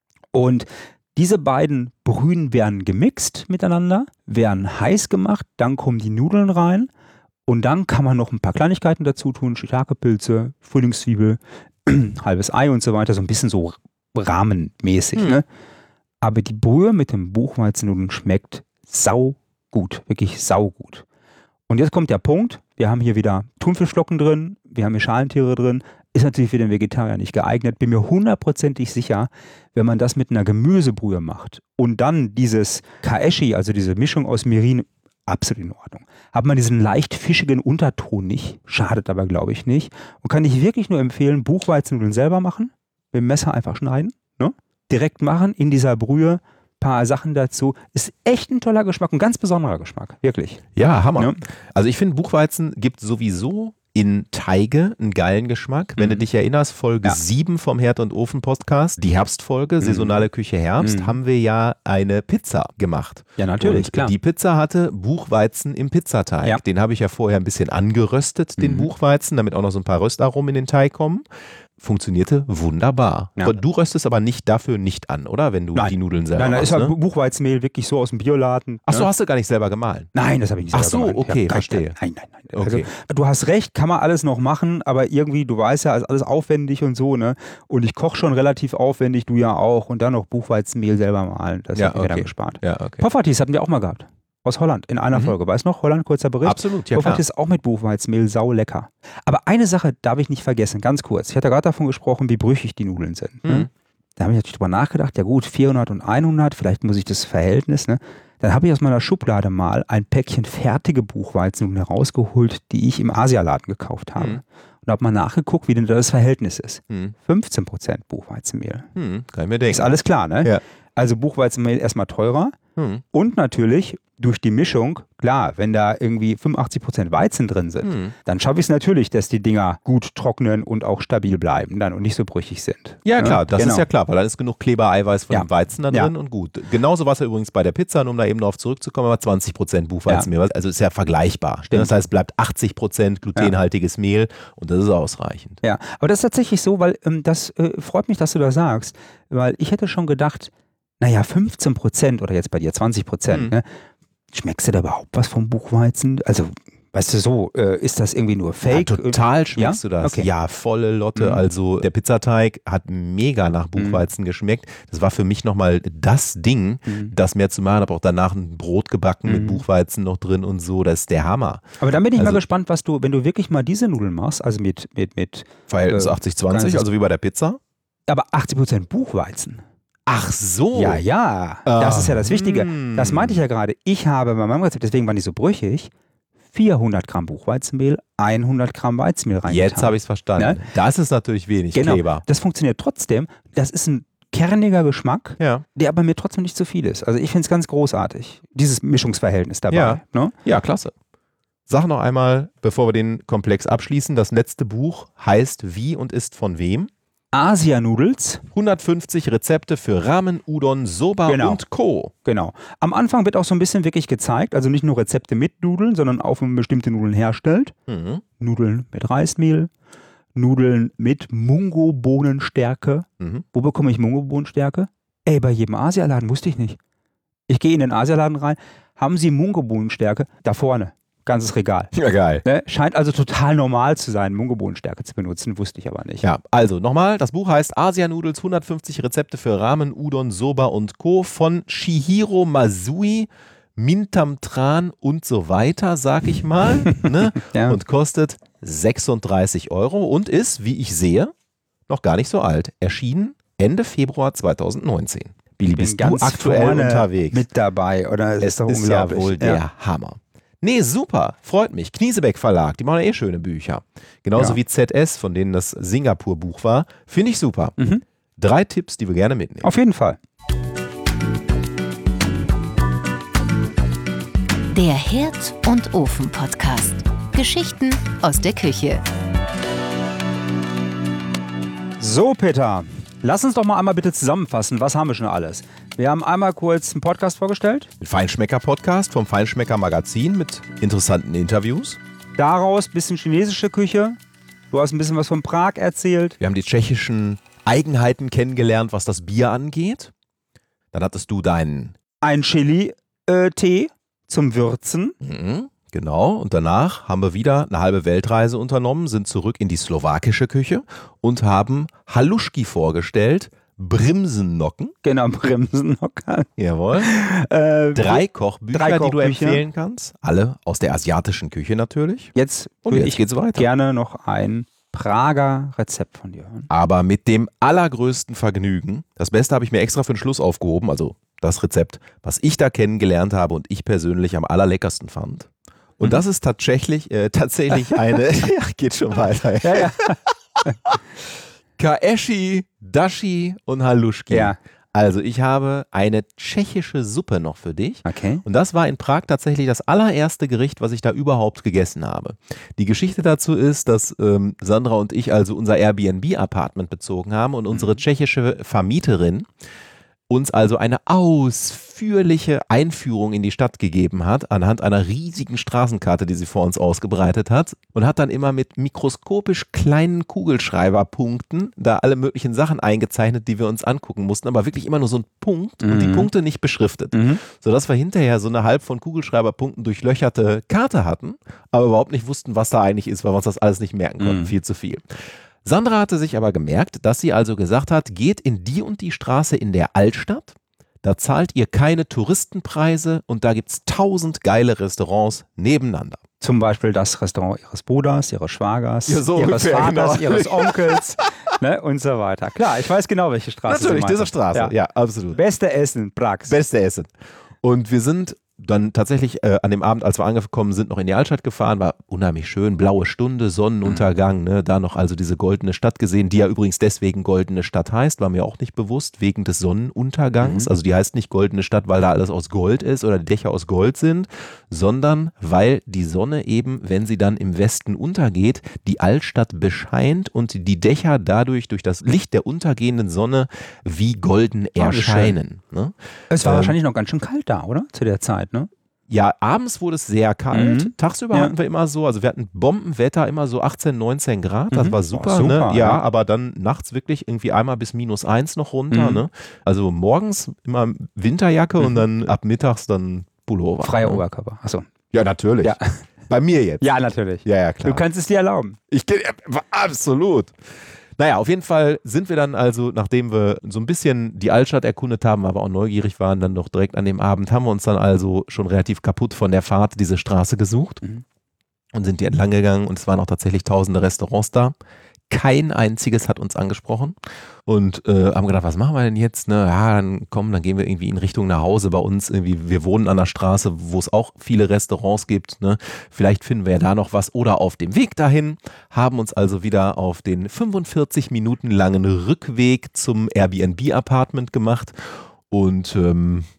Und diese beiden Brühen werden gemixt miteinander, werden heiß gemacht, dann kommen die Nudeln rein und dann kann man noch ein paar Kleinigkeiten dazu tun, Shiitake-Pilze, Frühlingszwiebel, halbes Ei und so weiter, so ein bisschen so rahmenmäßig. Hm. Ne? Aber die Brühe mit dem Buchweizennudeln schmeckt sau gut, wirklich sau gut. Und jetzt kommt der Punkt, wir haben hier wieder Thunfischflocken drin, wir haben hier Schalentiere drin, ist natürlich für den Vegetarier nicht geeignet, bin mir hundertprozentig sicher, wenn man das mit einer Gemüsebrühe macht und dann dieses Kaeshi, also diese Mischung aus Mirin, absolut in Ordnung. Hat man diesen leicht fischigen Unterton nicht, schadet aber, glaube ich, nicht. Und kann ich wirklich nur empfehlen, Buchweizennudeln selber machen, mit dem Messer einfach schneiden, ne? Direkt machen, in dieser Brühe, paar Sachen dazu. Ist echt ein toller Geschmack, ein ganz besonderer Geschmack, wirklich. Ja, Hammer. Ja. Also ich finde, Buchweizen gibt sowieso in Teige einen geilen Geschmack. Wenn mhm. du dich erinnerst, Folge ja. sieben vom Herd- und Ofen-Podcast, die Herbstfolge, mhm. saisonale Küche Herbst, mhm. haben wir ja eine Pizza gemacht. Ja, natürlich, und klar. Die Pizza hatte Buchweizen im Pizzateig. Ja. Den habe ich ja vorher ein bisschen angeröstet, den mhm. Buchweizen, damit auch noch so ein paar Röstaromen in den Teig kommen. Funktionierte wunderbar. Ja. Du röstest aber nicht dafür nicht an, oder? Wenn du Nein. die Nudeln selber Nein, da machst, ist halt ne? Buchweizenmehl wirklich so aus dem Bioladen. Ach so, ne? hast du gar nicht selber gemahlen? Nein, das habe ich nicht Ach selber so, gemahlen. okay, Ja, verstehe. Nein, nein, nein. Okay. Also, du hast recht, kann man alles noch machen, aber irgendwie, du weißt ja, ist alles aufwendig und so, ne? Und ich koche schon relativ aufwendig, du ja auch. Und dann noch Buchweizenmehl selber mahlen. Das ja, hat mir okay. dann gespart. Ja, okay. Poffertjes hatten wir auch mal gehabt. Aus Holland, in einer mhm. Folge. Weißt du noch? Holland, kurzer Bericht. Absolut, ja klar. Poffertjes auch mit Buchweizenmehl, sau lecker. Aber eine Sache darf ich nicht vergessen, ganz kurz. Ich hatte gerade davon gesprochen, wie brüchig die Nudeln sind. Mhm. Ne? Da habe ich natürlich drüber nachgedacht, ja gut, vierhundert und hundert, vielleicht muss ich das Verhältnis, ne? Dann habe ich aus meiner Schublade mal ein Päckchen fertige Buchweizennudeln herausgeholt, die ich im Asialaden gekauft habe. Mhm. Und habe mal nachgeguckt, wie denn da das Verhältnis ist. Mhm. fünfzehn Prozent Buchweizenmehl. Mhm, kann ich mir denken. Ist alles klar, ne? Ja. Also Buchweizenmehl erstmal teurer. Mhm. Und natürlich durch die Mischung, klar, wenn da irgendwie fünfundachtzig Prozent Weizen drin sind, mhm. dann schaffe ich es natürlich, dass die Dinger gut trocknen und auch stabil bleiben dann und nicht so brüchig sind. Ja, klar, das genau. ist ja klar, weil dann ist genug Kleber-Eiweiß von ja. dem Weizen da drin ja. und gut. Genauso war es ja übrigens bei der Pizza, um da eben noch zurückzukommen, aber zwanzig Prozent Buchweizenmehl. Ja. Also ist ja vergleichbar. Stimmt. Das heißt, es bleibt achtzig Prozent glutenhaltiges ja. Mehl und das ist ausreichend. Ja, aber das ist tatsächlich so, weil ähm, das äh, freut mich, dass du das sagst, weil ich hätte schon gedacht, naja, fünfzehn Prozent oder jetzt bei dir zwanzig Prozent, mhm. ne? Schmeckst du da überhaupt was vom Buchweizen? Also, weißt du so, äh, ist das irgendwie nur Fake? Ja, total schmeckst ja? du das. Okay. Ja, volle Lotte. Mhm. Also der Pizzateig hat mega nach Buchweizen mhm. geschmeckt. Das war für mich nochmal das Ding, mhm. das mehr zu machen. Habe auch danach ein Brot gebacken mhm. mit Buchweizen noch drin und so. Das ist der Hammer. Aber dann bin ich also, mal gespannt, was du, wenn du wirklich mal diese Nudeln machst, also mit... mit, mit Verhältnis äh, achtzig zwanzig, also wie bei der Pizza. Aber achtzig Prozent Buchweizen. Ach so. Ja, ja. Ah. Das ist ja das Wichtige. Das meinte ich ja gerade. Ich habe bei meinem Rezept, deswegen waren die so brüchig, vierhundert Gramm Buchweizenmehl, hundert Gramm Weizenmehl reingetan. Jetzt habe ich es verstanden. Ja? Das ist natürlich wenig genau. Kleber. Das funktioniert trotzdem. Das ist ein kerniger Geschmack, ja. der aber mir trotzdem nicht zu viel ist. Also ich finde es ganz großartig, dieses Mischungsverhältnis dabei. Ja. Ne? Ja, klasse. Sag noch einmal, bevor wir den Komplex abschließen, das letzte Buch heißt Wie und ist von wem? Asia-Nudels. hundertfünfzig Rezepte für Ramen, Udon, Soba Genau. und Co. Genau. Am Anfang wird auch so ein bisschen wirklich gezeigt, also nicht nur Rezepte mit Nudeln, sondern auch, wie man bestimmte Nudeln herstellt. Mhm. Nudeln mit Reismehl, Nudeln mit Mungo-Bohnenstärke. Mhm. Wo bekomme ich Mungo-Bohnenstärke? Ey, bei jedem Asialaden, wusste ich nicht. Ich gehe in den Asialaden rein, haben sie Mungo-Bohnenstärke? Da vorne, ganzes Regal. Ja, geil. Ne? Scheint also total normal zu sein, Mungo-Bohnenstärke zu benutzen, wusste ich aber nicht. Ja, also nochmal, das Buch heißt Asia-Nudels, hundertfünfzig Rezepte für Ramen, Udon, Soba und Co. von Shihiro Masui, Mintam Tran und so weiter, sag ich mal. Ne? Ja. Und kostet sechsunddreißig Euro und ist, wie ich sehe, noch gar nicht so alt. Erschienen Ende Februar zweitausendneunzehn. Billy, Bin bist du ganz aktuell vorne unterwegs? mit dabei, oder? Das Es ist doch ist ja unglaublich. wohl der Hammer. Nee, super, freut mich. Kniesebeck Verlag, die machen eh schöne Bücher. Genauso Ja. wie Z S, von denen das Singapur-Buch war. Finde ich super. Mhm. Drei Tipps, die wir gerne mitnehmen. Auf jeden Fall. Der Herd- und Ofen-Podcast. Geschichten aus der Küche. So, Peter, lass uns doch mal einmal bitte zusammenfassen. Was haben wir schon alles? Wir haben einmal kurz einen Podcast vorgestellt. Ein Feinschmecker-Podcast vom Feinschmecker-Magazin mit interessanten Interviews. Daraus ein bisschen chinesische Küche. Du hast ein bisschen was von Prag erzählt. Wir haben die tschechischen Eigenheiten kennengelernt, was das Bier angeht. Dann hattest du deinen... Ein Chili-Tee zum Würzen. Mhm, genau, und danach haben wir wieder eine halbe Weltreise unternommen, sind zurück in die slowakische Küche und haben Haluschki vorgestellt, Brimsennocken. Genau, Bremsenhocker. Jawohl. Äh, Drei Kochbücher, drei die du Kochbücher. empfehlen kannst. Alle aus der asiatischen Küche natürlich. Jetzt Und würde jetzt ich geht's weiter. gerne noch ein Prager Rezept von dir hören. Aber mit dem allergrößten Vergnügen. Das Beste habe ich mir extra für den Schluss aufgehoben, also das Rezept, was ich da kennengelernt habe und ich persönlich am allerleckersten fand. Und Mhm. das ist tatsächlich, äh, tatsächlich eine, ja, geht schon weiter. Ja, ja. Kaeshi, Dashi und Haluschki. Ja. Also ich habe eine tschechische Suppe noch für dich. Okay. Und das war in Prag tatsächlich das allererste Gericht, was ich da überhaupt gegessen habe. Die Geschichte dazu ist, dass ähm, Sandra und ich also unser Airbnb-Apartment bezogen haben und unsere tschechische Vermieterin uns also eine ausführliche Einführung in die Stadt gegeben hat, anhand einer riesigen Straßenkarte, die sie vor uns ausgebreitet hat, und hat dann immer mit mikroskopisch kleinen Kugelschreiberpunkten da alle möglichen Sachen eingezeichnet, die wir uns angucken mussten, aber wirklich immer nur so ein Punkt und die Mhm. Punkte nicht beschriftet, Mhm. sodass wir hinterher so eine halb von Kugelschreiberpunkten durchlöcherte Karte hatten, aber überhaupt nicht wussten, was da eigentlich ist, weil wir uns das alles nicht merken konnten, Mhm. viel zu viel. Sandra hatte sich aber gemerkt, dass sie also gesagt hat, geht in die und die Straße in der Altstadt, da zahlt ihr keine Touristenpreise und da gibt es tausend geile Restaurants nebeneinander. Zum Beispiel das Restaurant ihres Bruders, ihres Schwagers, Ja, so ihres ungefähr, Vaters, genau. ihres Onkels, ne, und so weiter. Klar, ich weiß genau, welche Straße Natürlich, du diese meinst. Straße, ja, Ja. absolut. Beste Essen, Prag. Beste Essen. Und wir sind dann tatsächlich äh, an dem Abend, als wir angekommen sind, noch in die Altstadt gefahren, war unheimlich schön, blaue Stunde, Sonnenuntergang, ne? Da noch also diese goldene Stadt gesehen, die ja übrigens deswegen goldene Stadt heißt, war mir auch nicht bewusst, wegen des Sonnenuntergangs. Mhm. Also die heißt nicht goldene Stadt, weil da alles aus Gold ist oder die Dächer aus Gold sind, sondern weil die Sonne eben, wenn sie dann im Westen untergeht, die Altstadt bescheint und die Dächer dadurch durch das Licht der untergehenden Sonne wie golden Ah, wie schön. erscheinen. Ne? Es war Ähm, wahrscheinlich noch ganz schön kalt da, oder? Zu der Zeit, ne? Ja, abends wurde es sehr kalt. Mhm. Tagsüber Ja. hatten wir immer so, also wir hatten Bombenwetter, immer so achtzehn, neunzehn Grad. Das Mhm. war Boah, super, super, ne? Ja, ja. aber dann nachts wirklich irgendwie einmal bis minus eins noch runter. Mhm. Ne? Also morgens immer Winterjacke Mhm. und dann ab mittags dann Pullover. Freier ne? Oberkörper. Achso. Ja, natürlich. Ja. Bei mir jetzt. Ja, natürlich. ja, ja, klar. Du kannst es dir erlauben. Ich geh- absolut. Naja, auf jeden Fall sind wir dann also, nachdem wir so ein bisschen die Altstadt erkundet haben, aber auch neugierig waren, dann doch direkt an dem Abend, haben wir uns dann also schon relativ kaputt von der Fahrt diese Straße gesucht Mhm. und sind die entlang gegangen und es waren auch tatsächlich tausende Restaurants da. Kein einziges hat uns angesprochen und äh, haben gedacht, was machen wir denn jetzt? Ne? Ja, dann komm, dann gehen wir irgendwie in Richtung nach Hause bei uns. Irgendwie, wir wohnen an der Straße, wo es auch viele Restaurants gibt. Ne? Vielleicht finden wir ja da noch was oder auf dem Weg dahin. Haben uns also wieder auf den fünfundvierzig Minuten langen Rückweg zum Airbnb-Apartment gemacht und ähm,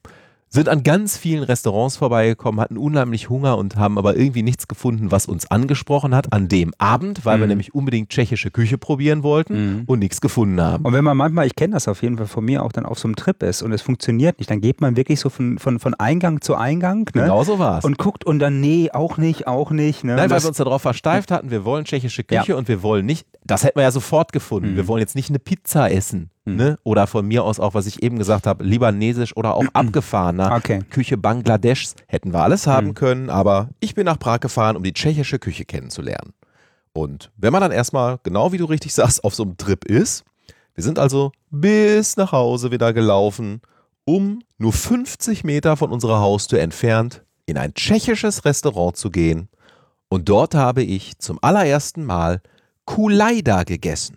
sind an ganz vielen Restaurants vorbeigekommen, hatten unheimlich Hunger und haben aber irgendwie nichts gefunden, was uns angesprochen hat an dem Abend, weil mhm. wir nämlich unbedingt tschechische Küche probieren wollten mhm. und nichts gefunden haben. Und wenn man manchmal, ich kenne das auf jeden Fall von mir, auch dann auf so einem Trip ist und es funktioniert nicht, dann geht man wirklich so von, von, von Eingang zu Eingang. Ne? Genau so war es. Und guckt und dann, nee, auch nicht, auch nicht. Ne? Nein, weil wir uns darauf versteift hatten, wir wollen tschechische Küche ja. und wir wollen nicht, das hätten wir ja sofort gefunden, mhm. wir wollen jetzt nicht eine Pizza essen. Ne? Oder von mir aus auch, was ich eben gesagt habe, libanesisch oder auch abgefahrener okay. Küche Bangladeschs hätten wir alles haben mhm. können, aber ich bin nach Prag gefahren, um die tschechische Küche kennenzulernen. Und wenn man dann erstmal, genau wie du richtig sagst, auf so einem Trip ist, wir sind also bis nach Hause wieder gelaufen, um nur fünfzig Meter von unserer Haustür entfernt in ein tschechisches Restaurant zu gehen. Und dort habe ich zum allerersten Mal Kulajda gegessen.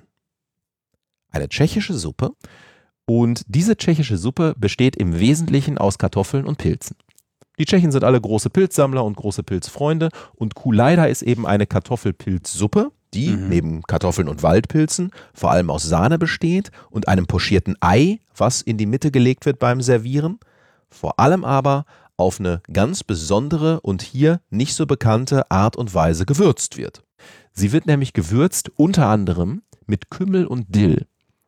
Eine tschechische Suppe und diese tschechische Suppe besteht im Wesentlichen aus Kartoffeln und Pilzen. Die Tschechen sind alle große Pilzsammler und große Pilzfreunde und Kulajda ist eben eine Kartoffelpilzsuppe, die mhm. neben Kartoffeln und Waldpilzen vor allem aus Sahne besteht und einem pochierten Ei, was in die Mitte gelegt wird beim Servieren, vor allem aber auf eine ganz besondere und hier nicht so bekannte Art und Weise gewürzt wird. Sie wird nämlich gewürzt unter anderem mit Kümmel und Dill.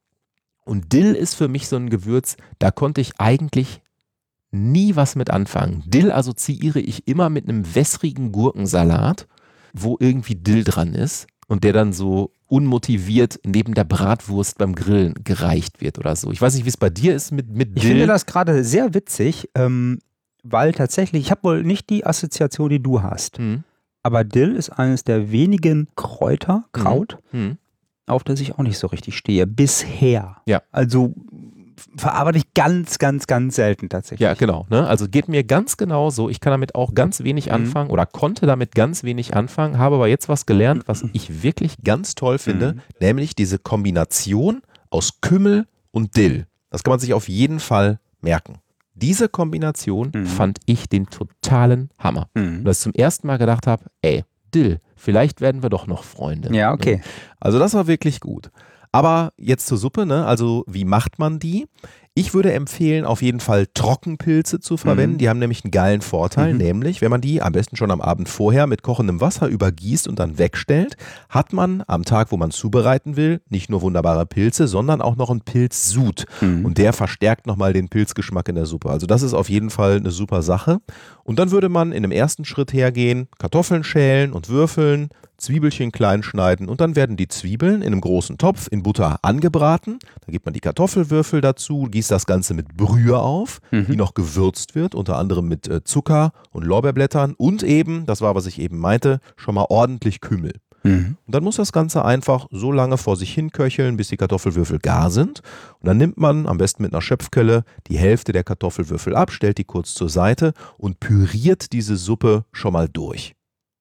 Und Dill ist für mich so ein Gewürz, da konnte ich eigentlich nie was mit anfangen. Dill assoziiere ich immer mit einem wässrigen Gurkensalat, wo irgendwie Dill dran ist und der dann so unmotiviert neben der Bratwurst beim Grillen gereicht wird oder so. Ich weiß nicht, wie es bei dir ist mit, mit Dill. Ich finde das gerade sehr witzig, ähm, weil tatsächlich, ich habe wohl nicht die Assoziation, die du hast, mhm. aber Dill ist eines der wenigen Kräuter, Kraut, mhm. auf das ich auch nicht so richtig stehe. Bisher. Ja. Also verarbeite ich ganz, ganz, ganz selten tatsächlich. Ja, genau. Ne? Also geht mir ganz genau so. Ich kann damit auch ganz wenig anfangen mhm. oder konnte damit ganz wenig anfangen, habe aber jetzt was gelernt, was ich wirklich ganz toll finde, mhm. nämlich diese Kombination aus Kümmel und Dill. Das kann man sich auf jeden Fall merken. Diese Kombination mhm. fand ich den totalen Hammer. Mhm. Und dass ich zum ersten Mal gedacht habe, ey, Dill, vielleicht werden wir doch noch Freunde. Ja, okay. Also das war wirklich gut. Aber jetzt zur Suppe, ne? Also wie macht man die? Ich würde empfehlen, auf jeden Fall Trockenpilze zu verwenden. Mhm. Die haben nämlich einen geilen Vorteil, mhm. nämlich wenn man die am besten schon am Abend vorher mit kochendem Wasser übergießt und dann wegstellt, hat man am Tag, wo man zubereiten will, nicht nur wunderbare Pilze, sondern auch noch einen Pilzsud. Mhm. Und der verstärkt nochmal den Pilzgeschmack in der Suppe. Also das ist auf jeden Fall eine super Sache. Und dann würde man in einem ersten Schritt hergehen, Kartoffeln schälen und würfeln, Zwiebelchen klein schneiden und dann werden die Zwiebeln in einem großen Topf in Butter angebraten. Dann gibt man die Kartoffelwürfel dazu, gießt das Ganze mit Brühe auf, mhm. die noch gewürzt wird, unter anderem mit äh, Zucker und Lorbeerblättern und eben, das war, was ich eben meinte, schon mal ordentlich Kümmel. Mhm. Und dann muss das Ganze einfach so lange vor sich hin köcheln, bis die Kartoffelwürfel gar sind. Und dann nimmt man am besten mit einer Schöpfkelle die Hälfte der Kartoffelwürfel ab, stellt die kurz zur Seite und püriert diese Suppe schon mal durch.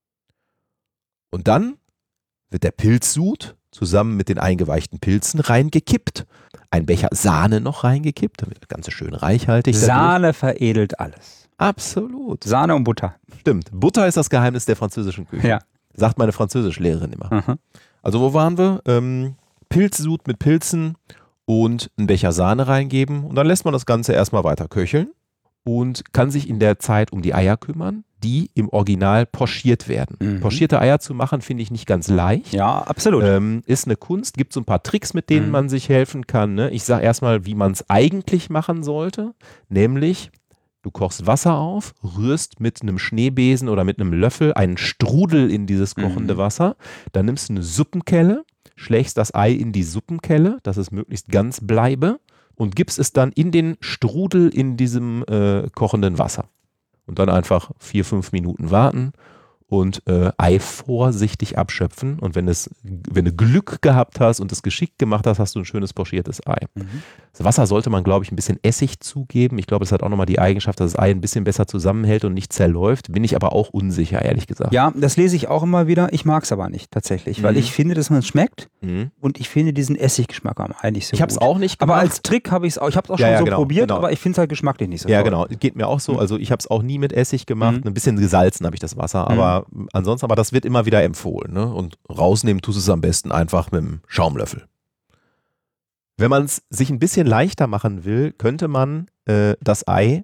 Und dann wird der Pilzsud zusammen mit den eingeweichten Pilzen reingekippt. Ein Becher Sahne noch reingekippt, damit das Ganze schön reichhaltig ist. Sahne veredelt alles. Absolut. Sahne und Butter. Stimmt. Butter ist das Geheimnis der französischen Küche. Ja. Sagt meine Französischlehrerin immer. Mhm. Also wo waren wir? Ähm, Pilzsud mit Pilzen und einen Becher Sahne reingeben. Und dann lässt man das Ganze erstmal weiter köcheln und kann sich in der Zeit um die Eier kümmern, die im Original pochiert werden. Mhm. Pochierte Eier zu machen, finde ich nicht ganz leicht. Ja, absolut. Ähm, ist eine Kunst, gibt so ein paar Tricks, mit denen mhm. man sich helfen kann. Ne? Ich sage erstmal, wie man es eigentlich machen sollte, nämlich du kochst Wasser auf, rührst mit einem Schneebesen oder mit einem Löffel einen Strudel in dieses kochende mhm. Wasser, dann nimmst du eine Suppenkelle, schlägst das Ei in die Suppenkelle, dass es möglichst ganz bleibe und gibst es dann in den Strudel in diesem äh, kochenden Wasser. Und dann einfach vier, fünf Minuten warten und äh, Ei vorsichtig abschöpfen. Und wenn, es, wenn du Glück gehabt hast und es geschickt gemacht hast, hast du ein schönes pochiertes Ei. Mhm. Das Wasser sollte man, glaube ich, ein bisschen Essig zugeben. Ich glaube, es hat auch nochmal die Eigenschaft, dass das Ei ein bisschen besser zusammenhält und nicht zerläuft. Bin ich aber auch unsicher, ehrlich gesagt. Ja, das lese ich auch immer wieder. Ich mag es aber nicht tatsächlich, mhm. weil ich finde, dass man es schmeckt mhm. und ich finde diesen Essiggeschmack am Ei nicht so Ich habe es auch nicht gemacht. Aber als Trick habe ich es auch, ich habe es auch ja, schon ja, so genau, probiert, genau. aber ich finde es halt geschmacklich nicht so Ja, toll. genau. Geht mir auch so. Also ich habe es auch nie mit Essig gemacht. Mhm. Ein bisschen gesalzen habe ich das Wasser, aber mhm. ansonsten, aber das wird immer wieder empfohlen. Ne? Und rausnehmen tust du es am besten einfach mit dem Schaumlöffel. Wenn man es sich ein bisschen leichter machen will, könnte man äh, das Ei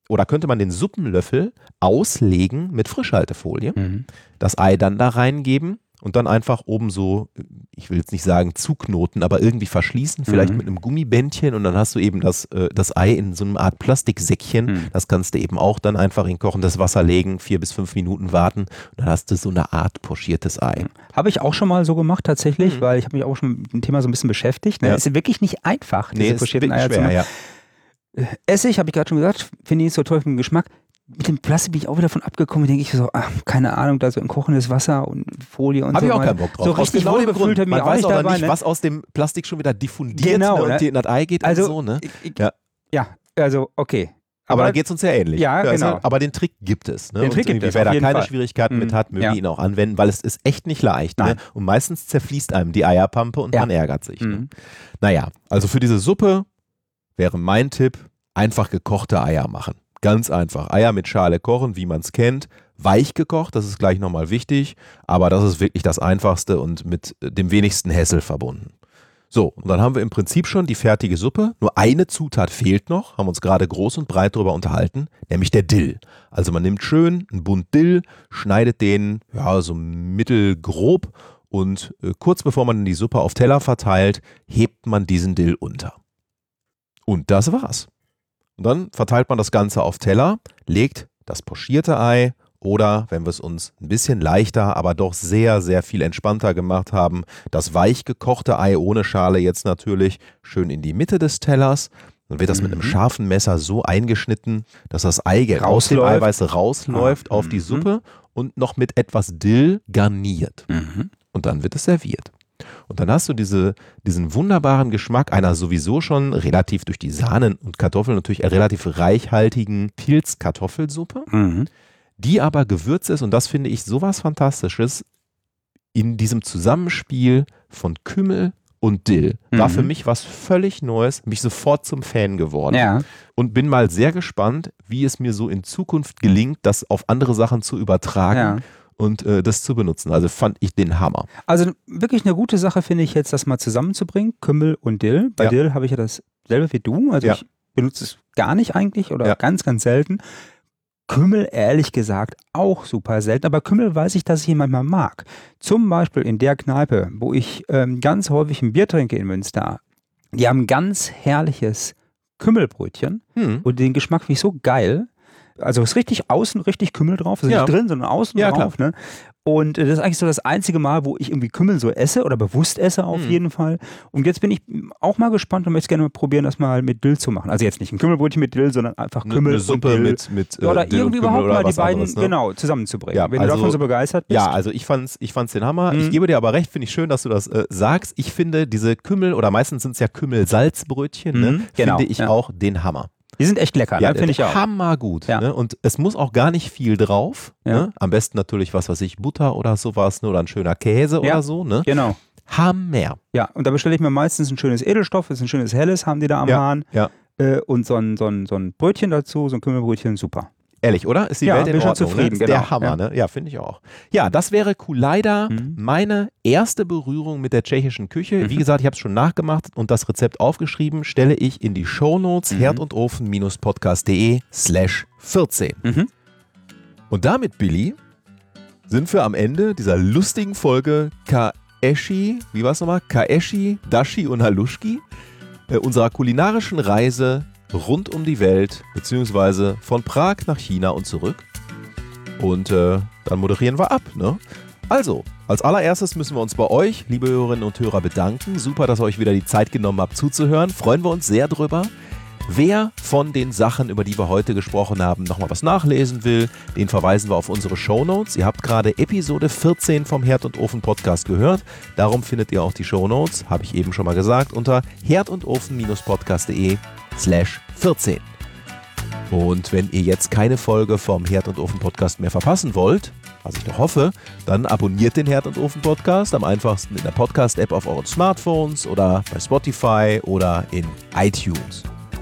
oder könnte man den Suppenlöffel auslegen mit Frischhaltefolie, mhm. das Ei dann da reingeben und dann einfach oben so, ich will jetzt nicht sagen zuknoten, aber irgendwie verschließen, vielleicht mhm. mit einem Gummibändchen und dann hast du eben das, äh, das Ei in so einer Art Plastiksäckchen. Mhm. Das kannst du eben auch dann einfach in kochendes Wasser legen, vier bis fünf Minuten warten und dann hast du so eine Art pochiertes Ei. Habe ich auch schon mal so gemacht tatsächlich, mhm. weil ich habe mich auch schon mit dem Thema so ein bisschen beschäftigt. Ne? Ja. Ist wirklich nicht einfach, diese nee, pochierten Eier zu machen. Ja. Essig, habe ich gerade schon gesagt, finde ich so toll vom Geschmack. Mit dem Plastik bin ich auch wieder von abgekommen, denke ich so, ach, keine Ahnung, da so in kochendes Wasser und Folie und hab so. Habe ich auch keinen Bock drauf. So richtig wohl gefühlt hat mich Man auch weiß nicht auch dabei, nicht, ne? was aus dem Plastik schon wieder diffundiert genau, ne, und ne? dir in das Ei geht also, und so. Ne? Ich, ja. ja, also okay. Aber, aber da geht es uns ja ähnlich. Ja, ja, genau. Also, aber den Trick gibt es. Ne? Den Trick gibt es, wer da keine Fall. Schwierigkeiten mhm. mit hat, möge ja. ihn auch anwenden, weil es ist echt nicht leicht. Ne? Und meistens zerfließt einem die Eierpampe und ja. man ärgert sich. Mhm. Ne? Naja, also für diese Suppe wäre mein Tipp, einfach gekochte Eier machen. Ganz einfach. Eier mit Schale kochen, wie man es kennt. Weich gekocht, das ist gleich nochmal wichtig, aber das ist wirklich das Einfachste und mit dem wenigsten Hassel verbunden. So, und dann haben wir im Prinzip schon die fertige Suppe. Nur eine Zutat fehlt noch, haben uns gerade groß und breit darüber unterhalten, nämlich der Dill. Also man nimmt schön einen Bund Dill, schneidet den ja so mittelgrob und äh, kurz bevor man die Suppe auf Teller verteilt, hebt man diesen Dill unter. Und das war's. Und dann verteilt man das Ganze auf Teller, legt das pochierte Ei oder, wenn wir es uns ein bisschen leichter, aber doch sehr, sehr viel entspannter gemacht haben, das weich gekochte Ei ohne Schale jetzt natürlich schön in die Mitte des Tellers. Dann wird das mhm. mit einem scharfen Messer so eingeschnitten, dass das Ei aus dem Eiweiß rausläuft ah. auf die Suppe mhm. und noch mit etwas Dill garniert. Mhm. Und dann wird es serviert. Und dann hast du diese, diesen wunderbaren Geschmack einer sowieso schon relativ durch die Sahnen und Kartoffeln natürlich relativ reichhaltigen Pilzkartoffelsuppe, mhm. die aber gewürzt ist, und das finde ich sowas Fantastisches, in diesem Zusammenspiel von Kümmel und Dill. Mhm. War für mich was völlig Neues, mich sofort zum Fan geworden. Ja. Und bin mal sehr gespannt, wie es mir so in Zukunft gelingt, das auf andere Sachen zu übertragen. Ja. Und äh, das zu benutzen. Also fand ich den Hammer. Also wirklich eine gute Sache finde ich jetzt, das mal zusammenzubringen, Kümmel und Dill. Bei ja. Dill habe ich ja dasselbe wie du. Also ja. ich benutze es gar nicht eigentlich oder ja. ganz, ganz selten. Kümmel ehrlich gesagt auch super selten, aber Kümmel weiß ich, dass ich ihn manchmal mag. Zum Beispiel in der Kneipe, wo ich ähm, ganz häufig ein Bier trinke in Münster. Die haben ganz herrliches Kümmelbrötchen hm. und den Geschmack finde ich so geil. Also ist richtig außen richtig Kümmel drauf, also ja. nicht drin, sondern außen ja, drauf. Ne? Und das ist eigentlich so das einzige Mal, wo ich irgendwie Kümmel so esse oder bewusst esse auf mhm. jeden Fall. Und jetzt bin ich auch mal gespannt und möchte gerne mal probieren, das mal mit Dill zu machen. Also jetzt nicht ein Kümmelbrötchen mit Dill, sondern einfach Kümmel eine Suppe und Dill. mit, mit ja, oder Dill irgendwie überhaupt oder mal die beiden anderes, ne? genau zusammenzubringen. Ja, wenn also, du davon so begeistert bist. Ja, also ich fand's, ich fand's den Hammer. Mhm. Ich gebe dir aber recht, finde ich schön, dass du das äh, sagst. Ich finde diese Kümmel, oder meistens sind es ja Kümmel-Salzbrötchen, mhm. ne? genau. finde ich ja. auch den Hammer. Die sind echt lecker, ja, ne? Finde ich auch. Hammergut. Ja. Ne? Und es muss auch gar nicht viel drauf. Ja. Ne? Am besten natürlich, was weiß ich, Butter oder sowas, ne? Oder ein schöner Käse ja. oder so. Ne? Genau. Hammer. Ja, und da bestelle ich mir meistens ein schönes Edelstoff, ist ein schönes helles, haben die da am ja. Hahn. Ja. Äh, und so ein, so, ein, so ein Brötchen dazu, so ein Kümmelbrötchen, super. Ehrlich, oder? Ist die ja, Welt in bin Ordnung? Schon zufrieden, ne? genau. Der Hammer, ja, ne? Ja, finde ich auch. Ja, das wäre Kuleida, mhm. meine erste Berührung mit der tschechischen Küche. Mhm. Wie gesagt, ich habe es schon nachgemacht und das Rezept aufgeschrieben, stelle ich in die Shownotes mhm. herd und ofen Podcast punkt de slash vierzehn. Mhm. Und damit, Billy, sind wir am Ende dieser lustigen Folge Kaeshi, wie war es nochmal? Kaeshi, Dashi und Halushki, äh, unserer kulinarischen Reise rund um die Welt, beziehungsweise von Prag nach China und zurück. Und äh, dann moderieren wir ab, ne? Also, als allererstes müssen wir uns bei euch, liebe Hörerinnen und Hörer, bedanken. Super, dass ihr euch wieder die Zeit genommen habt zuzuhören. Freuen wir uns sehr drüber. Wer von den Sachen, über die wir heute gesprochen haben, nochmal was nachlesen will, den verweisen wir auf unsere Shownotes. Ihr habt gerade Episode vierzehn vom Herd und Ofen Podcast gehört. Darum findet ihr auch die Shownotes, habe ich eben schon mal gesagt, unter herd und ofen Podcast punkt de slash vierzehn. Und wenn ihr jetzt keine Folge vom Herd und Ofen Podcast mehr verpassen wollt, was ich doch hoffe, dann abonniert den Herd und Ofen Podcast am einfachsten in der Podcast-App auf euren Smartphones oder bei Spotify oder in iTunes.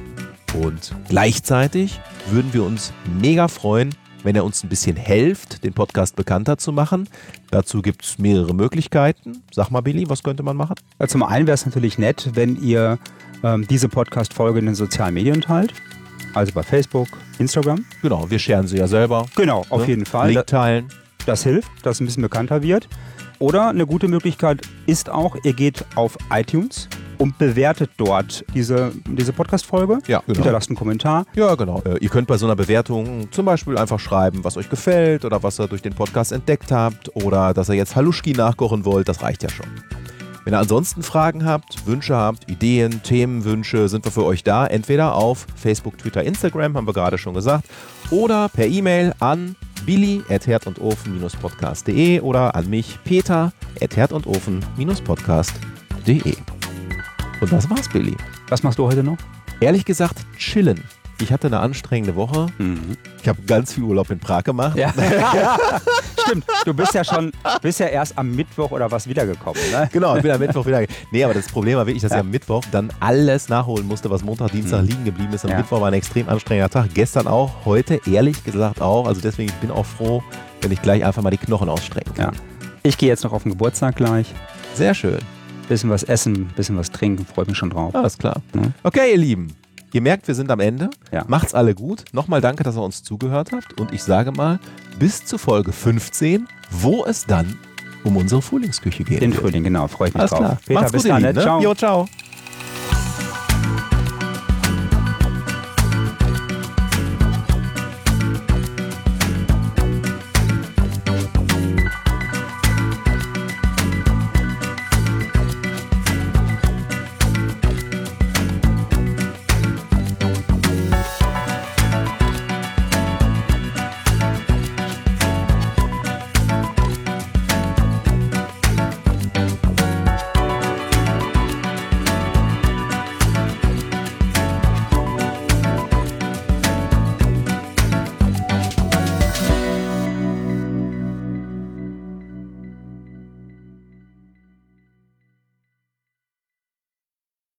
Und gleichzeitig würden wir uns mega freuen, wenn ihr uns ein bisschen helft, den Podcast bekannter zu machen. Dazu gibt es mehrere Möglichkeiten. Sag mal, Billy, was könnte man machen? Ja, zum einen wäre es natürlich nett, wenn ihr ähm, diese Podcast-Folge in den sozialen Medien teilt. Also bei Facebook, Instagram. Genau, wir scheren sie ja selber. Genau, auf ne? jeden Fall. Link teilen. Das hilft, dass es ein bisschen bekannter wird. Oder eine gute Möglichkeit ist auch, ihr geht auf iTunes und bewertet dort diese, diese Podcast-Folge. Ja, genau. Hinterlasst einen Kommentar. Ja, genau. Äh, ihr könnt bei so einer Bewertung zum Beispiel einfach schreiben, was euch gefällt oder was ihr durch den Podcast entdeckt habt oder dass ihr jetzt Haluschki nachkochen wollt. Das reicht ja schon. Wenn ihr ansonsten Fragen habt, Wünsche habt, Ideen, Themenwünsche, sind wir für euch da. Entweder auf Facebook, Twitter, Instagram, haben wir gerade schon gesagt, oder per E-Mail an billy at herd und ofen podcast punkt de oder an mich peter at herd und ofen podcast punkt de. Und das war's, Billy. Was machst du heute noch? Ehrlich gesagt, chillen. Ich hatte eine anstrengende Woche. Mhm. Ich habe ganz viel Urlaub in Prag gemacht. Ja. Stimmt, du bist ja schon, bist ja erst am Mittwoch oder was wiedergekommen, ne? Genau, ich bin am Mittwoch wieder. Nee, aber das Problem war wirklich, dass ja. ich am Mittwoch dann alles nachholen musste, was Montag, Dienstag mhm. liegen geblieben ist. Am ja. Mittwoch war ein extrem anstrengender Tag. Gestern auch, heute ehrlich gesagt auch. Also deswegen, ich bin auch froh, wenn ich gleich einfach mal die Knochen ausstrecken kann. Ja. Ich gehe jetzt noch auf den Geburtstag gleich. Sehr schön. Bisschen was essen, bisschen was trinken, freut mich schon drauf. Alles klar. Ja. Okay, ihr Lieben. Ihr merkt, wir sind am Ende. Ja. Macht's alle gut. Nochmal danke, dass ihr uns zugehört habt. Und ich sage mal, bis zu Folge fünfzehn, wo es dann um unsere Frühlingsküche geht. Den Frühling, genau. Freue ich mich Alles drauf. klar. Peter, Macht's bis gut, dann. ihr Lieben, ne? Ciao. Jo, ciao.